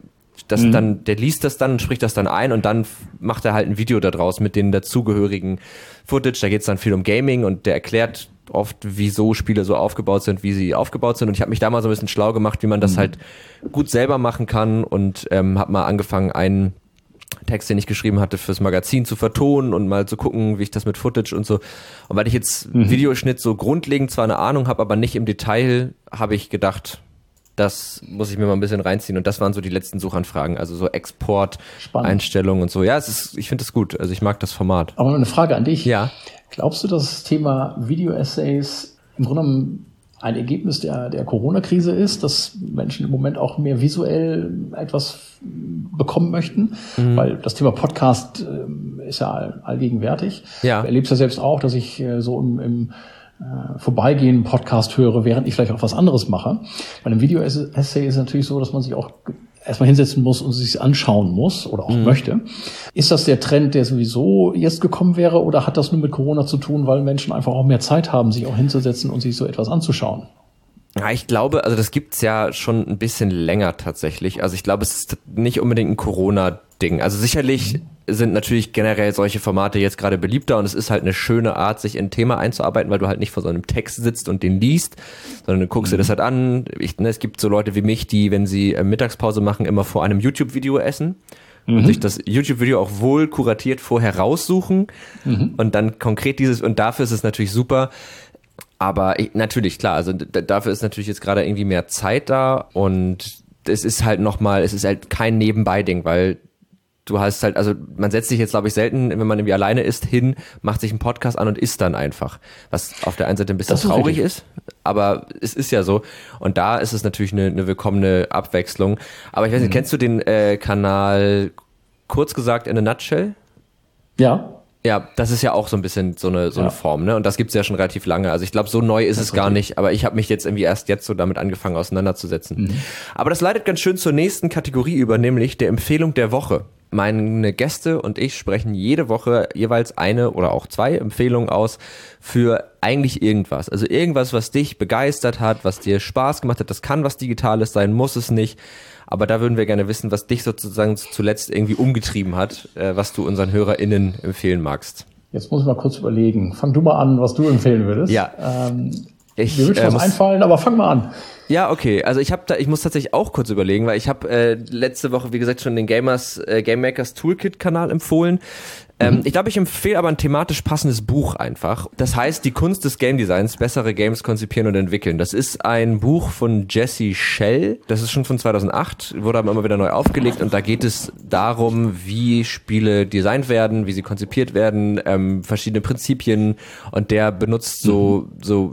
liest das dann und spricht das dann ein und dann macht er halt ein Video daraus mit den dazugehörigen Footage. Da geht es dann viel um Gaming und der erklärt oft, wieso Spiele so aufgebaut sind, wie sie aufgebaut sind. Und ich habe mich da mal so ein bisschen schlau gemacht, wie man das halt gut selber machen kann und habe mal angefangen, einen Text, den ich geschrieben hatte, fürs Magazin zu vertonen und mal zu gucken, wie ich das mit Footage und so. Und weil ich jetzt Videoschnitt so grundlegend zwar eine Ahnung habe, aber nicht im Detail, habe ich gedacht, das muss ich mir mal ein bisschen reinziehen. Und das waren so die letzten Suchanfragen, also so Export-Einstellungen und so. Ja, ich finde das gut. Also ich mag das Format. Aber eine Frage an dich. Ja. Glaubst du, dass das Thema Video-Essays im Grunde genommen ein Ergebnis der Corona-Krise ist, dass Menschen im Moment auch mehr visuell etwas bekommen möchten? Weil das Thema Podcast ist ja allgegenwärtig. Ja. Du erlebst ja selbst auch, dass ich so im Vorbeigehen Podcast höre, während ich vielleicht auch was anderes mache. Bei einem Video-Essay ist es natürlich so, dass man sich auch erstmal hinsetzen muss und sich anschauen muss oder auch möchte. Ist das der Trend, der sowieso jetzt gekommen wäre oder hat das nur mit Corona zu tun, weil Menschen einfach auch mehr Zeit haben, sich auch hinzusetzen und sich so etwas anzuschauen? Ja, ich glaube, also das gibt's ja schon ein bisschen länger tatsächlich. Also ich glaube, es ist nicht unbedingt ein Corona-Ding. Also sicherlich sind natürlich generell solche Formate jetzt gerade beliebter und es ist halt eine schöne Art, sich in ein Thema einzuarbeiten, weil du halt nicht vor so einem Text sitzt und den liest, sondern du guckst dir das halt an. Es gibt so Leute wie mich, die, wenn sie Mittagspause machen, immer vor einem YouTube-Video essen und sich das YouTube-Video auch wohl kuratiert vorher raussuchen und dann konkret und dafür ist es natürlich super. Aber natürlich, klar, also dafür ist natürlich jetzt gerade irgendwie mehr Zeit da und es ist halt kein Nebenbei-Ding, weil du hast halt, also man setzt sich jetzt, glaube ich, selten, wenn man irgendwie alleine ist, hin, macht sich einen Podcast an und isst dann einfach. Was auf der einen Seite ein bisschen traurig ist, aber es ist ja so. Und da ist es natürlich eine willkommene Abwechslung. Aber ich weiß nicht, kennst du den Kanal kurz gesagt in a nutshell? Ja. Ja, das ist ja auch so ein bisschen so eine Form, ne? Und das gibt's ja schon relativ lange. Also ich glaube, so neu ist es gar nicht, aber ich habe mich jetzt irgendwie erst jetzt so damit angefangen auseinanderzusetzen. Aber das leitet ganz schön zur nächsten Kategorie über, nämlich der Empfehlung der Woche. Meine Gäste und ich sprechen jede Woche jeweils eine oder auch zwei Empfehlungen aus für eigentlich irgendwas. Also irgendwas, was dich begeistert hat, was dir Spaß gemacht hat. Das kann was Digitales sein, muss es nicht. Aber da würden wir gerne wissen, was dich sozusagen zuletzt irgendwie umgetrieben hat, was du unseren HörerInnen empfehlen magst. Jetzt muss ich mal kurz überlegen. Fang du mal an, was du empfehlen würdest. Ja. Mir wird schon was einfallen, aber fang mal an. Ja, okay. Also ich muss tatsächlich auch kurz überlegen, weil ich habe letzte Woche, wie gesagt, schon den Game Makers Toolkit Kanal empfohlen. Ich glaube, ich empfehle aber ein thematisch passendes Buch einfach. Das heißt, die Kunst des Game Designs, bessere Games konzipieren und entwickeln. Das ist ein Buch von Jesse Schell. Das ist schon von 2008, wurde aber immer wieder neu aufgelegt und da geht es darum, wie Spiele designt werden, wie sie konzipiert werden, verschiedene Prinzipien und der benutzt so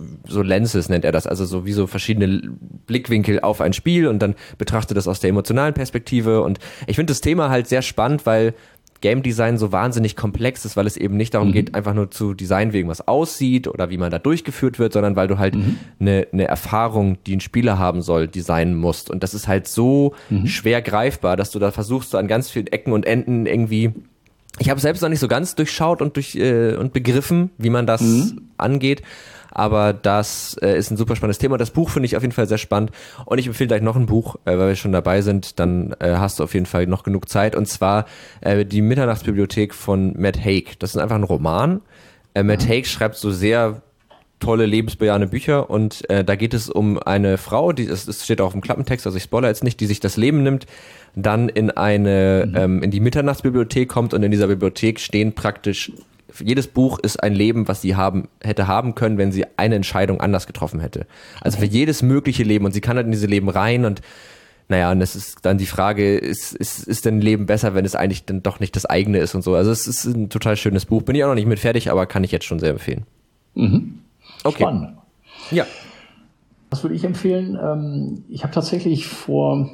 Lenses nennt er das, also so wie so verschiedene Blickwinkel auf ein Spiel und dann betrachtet das aus der emotionalen Perspektive und ich finde das Thema halt sehr spannend, weil Game Design so wahnsinnig komplex ist, weil es eben nicht darum geht, einfach nur zu designen, wie irgendwas aussieht oder wie man da durchgeführt wird, sondern weil du halt eine Erfahrung, die ein Spieler haben soll, designen musst. Und das ist halt so schwer greifbar, dass du da versuchst, so an ganz vielen Ecken und Enden irgendwie. Ich habe selbst noch nicht so ganz durchschaut und begriffen, wie man das angeht. Aber das ist ein super spannendes Thema. Das Buch finde ich auf jeden Fall sehr spannend. Und ich empfehle gleich noch ein Buch, weil wir schon dabei sind. Dann hast du auf jeden Fall noch genug Zeit. Und zwar die Mitternachtsbibliothek von Matt Haig. Das ist einfach ein Roman. Matt Haig schreibt so sehr tolle, lebensbejahende Bücher. Und da geht es um eine Frau, es steht auch im Klappentext, also ich spoilere jetzt nicht, die sich das Leben nimmt, dann in in die Mitternachtsbibliothek kommt. Und in dieser Bibliothek stehen praktisch jedes Buch ist ein Leben, was sie hätte haben können, wenn sie eine Entscheidung anders getroffen hätte. Also für jedes mögliche Leben. Und sie kann halt in diese Leben rein und naja, und es ist dann die Frage, ist denn ein Leben besser, wenn es eigentlich dann doch nicht das eigene ist und so. Also es ist ein total schönes Buch. Bin ich auch noch nicht mit fertig, aber kann ich jetzt schon sehr empfehlen. Okay. Spannend. Ja. Was würde ich empfehlen? Ich habe tatsächlich vor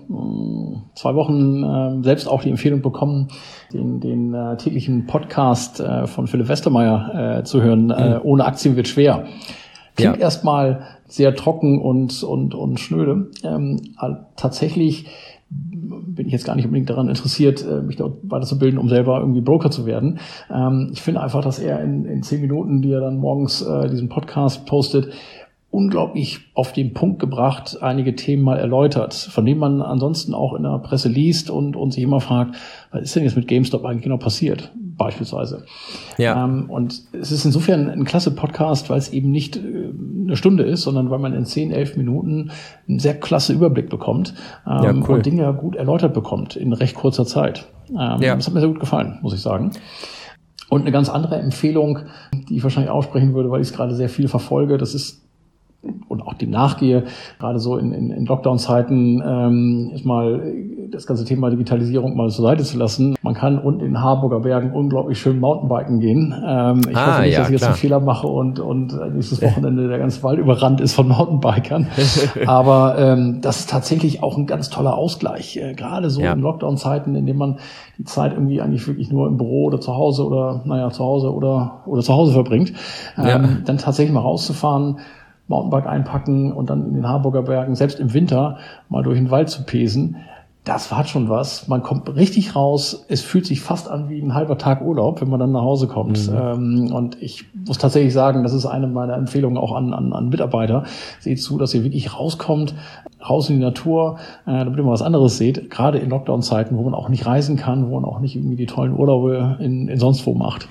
2 Wochen selbst auch die Empfehlung bekommen, den täglichen Podcast von Philipp Westermeier zu hören. Ohne Aktien wird schwer. Klingt erstmal sehr trocken und schnöde. Tatsächlich bin ich jetzt gar nicht unbedingt daran interessiert, mich dort weiterzubilden, um selber irgendwie Broker zu werden. Ich finde einfach, dass er in 10 Minuten, die er dann morgens diesen Podcast postet, unglaublich auf den Punkt gebracht, einige Themen mal erläutert, von denen man ansonsten auch in der Presse liest und sich immer fragt, was ist denn jetzt mit GameStop eigentlich genau passiert, beispielsweise. Ja. Und es ist insofern ein klasse Podcast, weil es eben nicht eine Stunde ist, sondern weil man in 10, 11 Minuten einen sehr klasse Überblick bekommt und Dinge gut erläutert bekommt in recht kurzer Zeit. Das hat mir sehr gut gefallen, muss ich sagen. Und eine ganz andere Empfehlung, die ich wahrscheinlich aussprechen würde, weil ich es gerade sehr viel verfolge, das ist und auch dem nachgehe, gerade so in Lockdown-Zeiten ist mal das ganze Thema Digitalisierung mal zur Seite zu lassen. Man kann unten in Harburger Bergen unglaublich schön Mountainbiken gehen. Ich hoffe nicht, dass ich jetzt einen Fehler mache und nächstes Wochenende der ganze Wald überrannt ist von Mountainbikern. Aber das ist tatsächlich auch ein ganz toller Ausgleich. Gerade so in Lockdown-Zeiten, in denen man die Zeit irgendwie eigentlich wirklich nur im Büro oder zu Hause oder zu Hause verbringt, dann tatsächlich mal rauszufahren, Mountainbike einpacken und dann in den Harburger Bergen, selbst im Winter, mal durch den Wald zu pesen. Das hat schon was. Man kommt richtig raus. Es fühlt sich fast an wie ein halber Tag Urlaub, wenn man dann nach Hause kommt. Und ich muss tatsächlich sagen, das ist eine meiner Empfehlungen auch an Mitarbeiter. Seht zu, dass ihr wirklich rauskommt, raus in die Natur, damit ihr mal was anderes seht. Gerade in Lockdown-Zeiten, wo man auch nicht reisen kann, wo man auch nicht irgendwie die tollen Urlaube in sonst wo macht.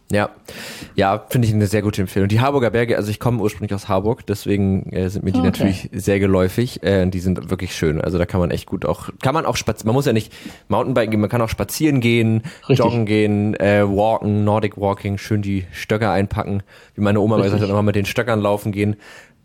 Ja, finde ich eine sehr gute Empfehlung. Die Harburger Berge, also ich komme ursprünglich aus Harburg, deswegen sind mir die natürlich sehr geläufig. Die sind wirklich schön. Also da kann man echt gut spazieren. Man muss ja nicht Mountainbiken gehen, man kann auch spazieren gehen, joggen gehen, walken, Nordic Walking, schön die Stöcker einpacken. Wie meine Oma gesagt hat, nochmal mit den Stöckern laufen gehen.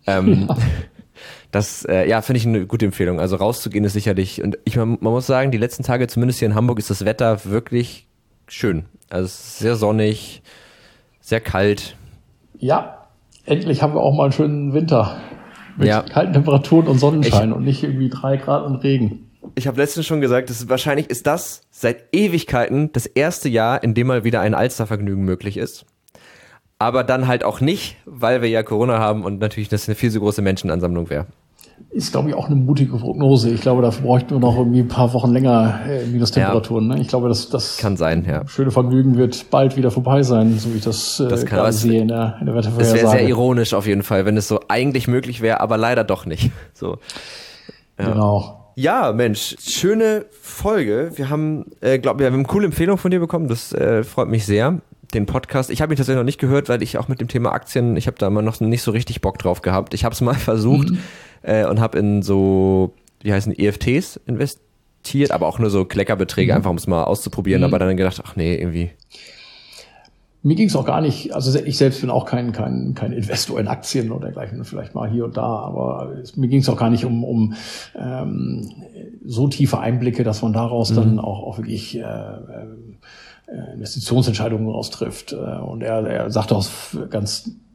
Das, finde ich eine gute Empfehlung. Also rauszugehen ist sicherlich, und man muss sagen, die letzten Tage, zumindest hier in Hamburg, ist das Wetter wirklich schön. Also es ist sehr sonnig, sehr kalt. Ja, endlich haben wir auch mal einen schönen Winter mit kalten Temperaturen und Sonnenschein und nicht irgendwie 3 Grad und Regen. Ich habe letztens schon gesagt, wahrscheinlich ist das seit Ewigkeiten das erste Jahr, in dem mal wieder ein Alstervergnügen möglich ist. Aber dann halt auch nicht, weil wir ja Corona haben und natürlich das eine viel zu große Menschenansammlung wäre. Ist, glaube ich, auch eine mutige Prognose. Ich glaube, dafür bräuchten wir noch irgendwie ein paar Wochen länger Minustemperaturen. Ne? Ich glaube, das kann sein, schöne Vergnügen wird bald wieder vorbei sein, so wie ich das gerade sehe in der Wettervorhersage. Das wäre sehr ironisch auf jeden Fall, wenn es so eigentlich möglich wäre, aber leider doch nicht. So. Ja. Genau. Ja, Mensch, schöne Folge. Wir haben, wir haben eine coole Empfehlung von dir bekommen. Das freut mich sehr. Den Podcast, ich habe ihn tatsächlich noch nicht gehört, weil ich auch mit dem Thema Aktien, ich habe da immer noch nicht so richtig Bock drauf gehabt. Ich habe es mal versucht und habe in so, wie heißen EFTs investiert, aber auch nur so Kleckerbeträge, einfach um es mal auszuprobieren, aber dann gedacht, ach nee, irgendwie. Mir ging es auch gar nicht, also ich selbst bin auch kein Investor in Aktien oder dergleichen, vielleicht mal hier und da, aber mir ging es auch gar nicht um so tiefe Einblicke, dass man daraus dann auch wirklich Investitionsentscheidungen raustrifft. Und er sagte auch ganz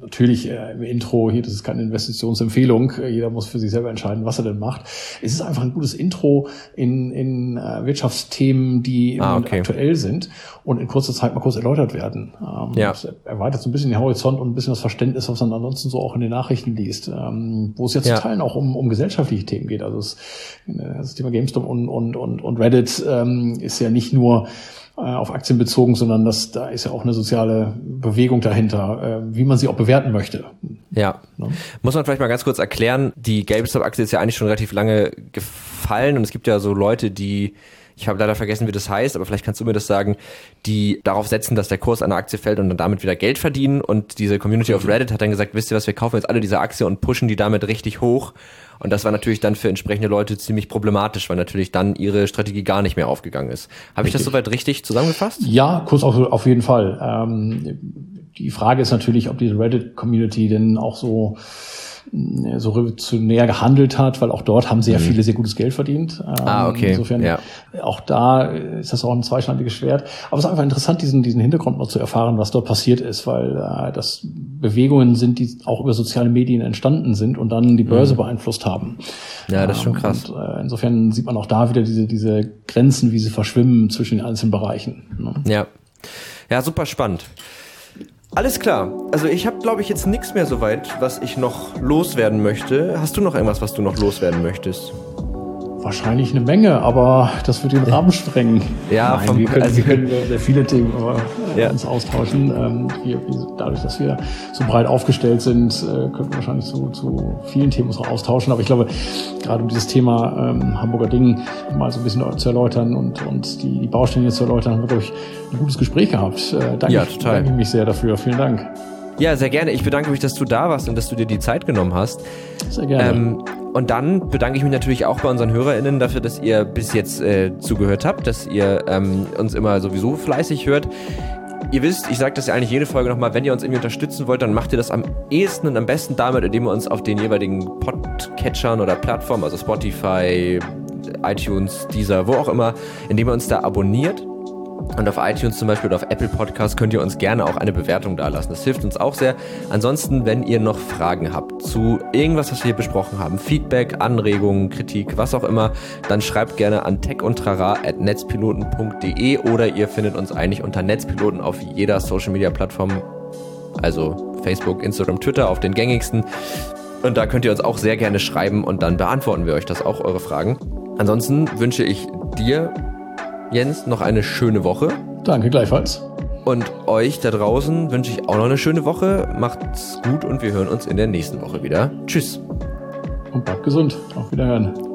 natürlich im Intro, hier, das ist keine Investitionsempfehlung, jeder muss für sich selber entscheiden, was er denn macht. Es ist einfach ein gutes Intro in Wirtschaftsthemen, die aktuell sind und in kurzer Zeit mal kurz erläutert werden. Das erweitert so ein bisschen den Horizont und ein bisschen das Verständnis, was man ansonsten so auch in den Nachrichten liest, wo es ja zu Teilen auch um gesellschaftliche Themen geht. Also das Thema GameStop und Reddit ist ja nicht nur auf Aktien bezogen, sondern da ist ja auch eine soziale Bewegung dahinter, wie man sie auch bewerten möchte. Ja. Muss man vielleicht mal ganz kurz erklären, die GameStop-Aktie ist ja eigentlich schon relativ lange gefallen und es gibt ja so Leute, ich habe leider vergessen, wie das heißt, aber vielleicht kannst du mir das sagen, die darauf setzen, dass der Kurs einer Aktie fällt und dann damit wieder Geld verdienen. Und diese Community auf Reddit hat dann gesagt, wisst ihr was, wir kaufen jetzt alle diese Aktie und pushen die damit richtig hoch. Und das war natürlich dann für entsprechende Leute ziemlich problematisch, weil natürlich dann ihre Strategie gar nicht mehr aufgegangen ist. Habe ich das soweit richtig zusammengefasst? Ja, Kurs auf jeden Fall. Die Frage ist natürlich, ob diese Reddit-Community denn auch so revolutionär gehandelt hat, weil auch dort haben sehr viele sehr gutes Geld verdient. Okay. Insofern, auch da ist das auch ein zweischneidiges Schwert. Aber es ist einfach interessant, diesen Hintergrund noch zu erfahren, was dort passiert ist, weil das Bewegungen sind, die auch über soziale Medien entstanden sind und dann die Börse beeinflusst haben. Ja, das ist schon krass. Und insofern sieht man auch da wieder diese Grenzen, wie sie verschwimmen zwischen den einzelnen Bereichen. Ne? Ja, super spannend. Alles klar. Also ich habe, glaube ich, jetzt nichts mehr soweit, was ich noch loswerden möchte. Hast du noch irgendwas, was du noch loswerden möchtest? Wahrscheinlich eine Menge, aber das wird den Rahmen sprengen. Ja, nein, wir können sehr viele Themen uns austauschen. Dadurch, dass wir so breit aufgestellt sind, können wir wahrscheinlich zu vielen Themen uns auch austauschen. Aber ich glaube, gerade um dieses Thema Hamburger Ding mal so ein bisschen zu erläutern und die Baustellen jetzt zu erläutern, haben wir, glaube ich, ein gutes Gespräch gehabt. Danke mich sehr dafür. Vielen Dank. Ja, sehr gerne. Ich bedanke mich, dass du da warst und dass du dir die Zeit genommen hast. Sehr gerne. Und dann bedanke ich mich natürlich auch bei unseren HörerInnen dafür, dass ihr bis jetzt zugehört habt, dass ihr uns immer sowieso fleißig hört. Ihr wisst, ich sage das ja eigentlich jede Folge nochmal, wenn ihr uns irgendwie unterstützen wollt, dann macht ihr das am ehesten und am besten damit, indem ihr uns auf den jeweiligen Podcatchern oder Plattformen, also Spotify, iTunes, Deezer, wo auch immer, indem ihr uns da abonniert. Und auf iTunes zum Beispiel oder auf Apple Podcasts könnt ihr uns gerne auch eine Bewertung dalassen. Das hilft uns auch sehr. Ansonsten, wenn ihr noch Fragen habt zu irgendwas, was wir hier besprochen haben, Feedback, Anregungen, Kritik, was auch immer, dann schreibt gerne an techundtrara@netzpiloten.de oder ihr findet uns eigentlich unter Netzpiloten auf jeder Social Media Plattform, also Facebook, Instagram, Twitter, auf den gängigsten. Und da könnt ihr uns auch sehr gerne schreiben und dann beantworten wir euch das auch, eure Fragen. Ansonsten wünsche ich dir, Jens, noch eine schöne Woche. Danke, gleichfalls. Und euch da draußen wünsche ich auch noch eine schöne Woche. Macht's gut und wir hören uns in der nächsten Woche wieder. Tschüss. Und bleibt gesund. Auf Wiederhören.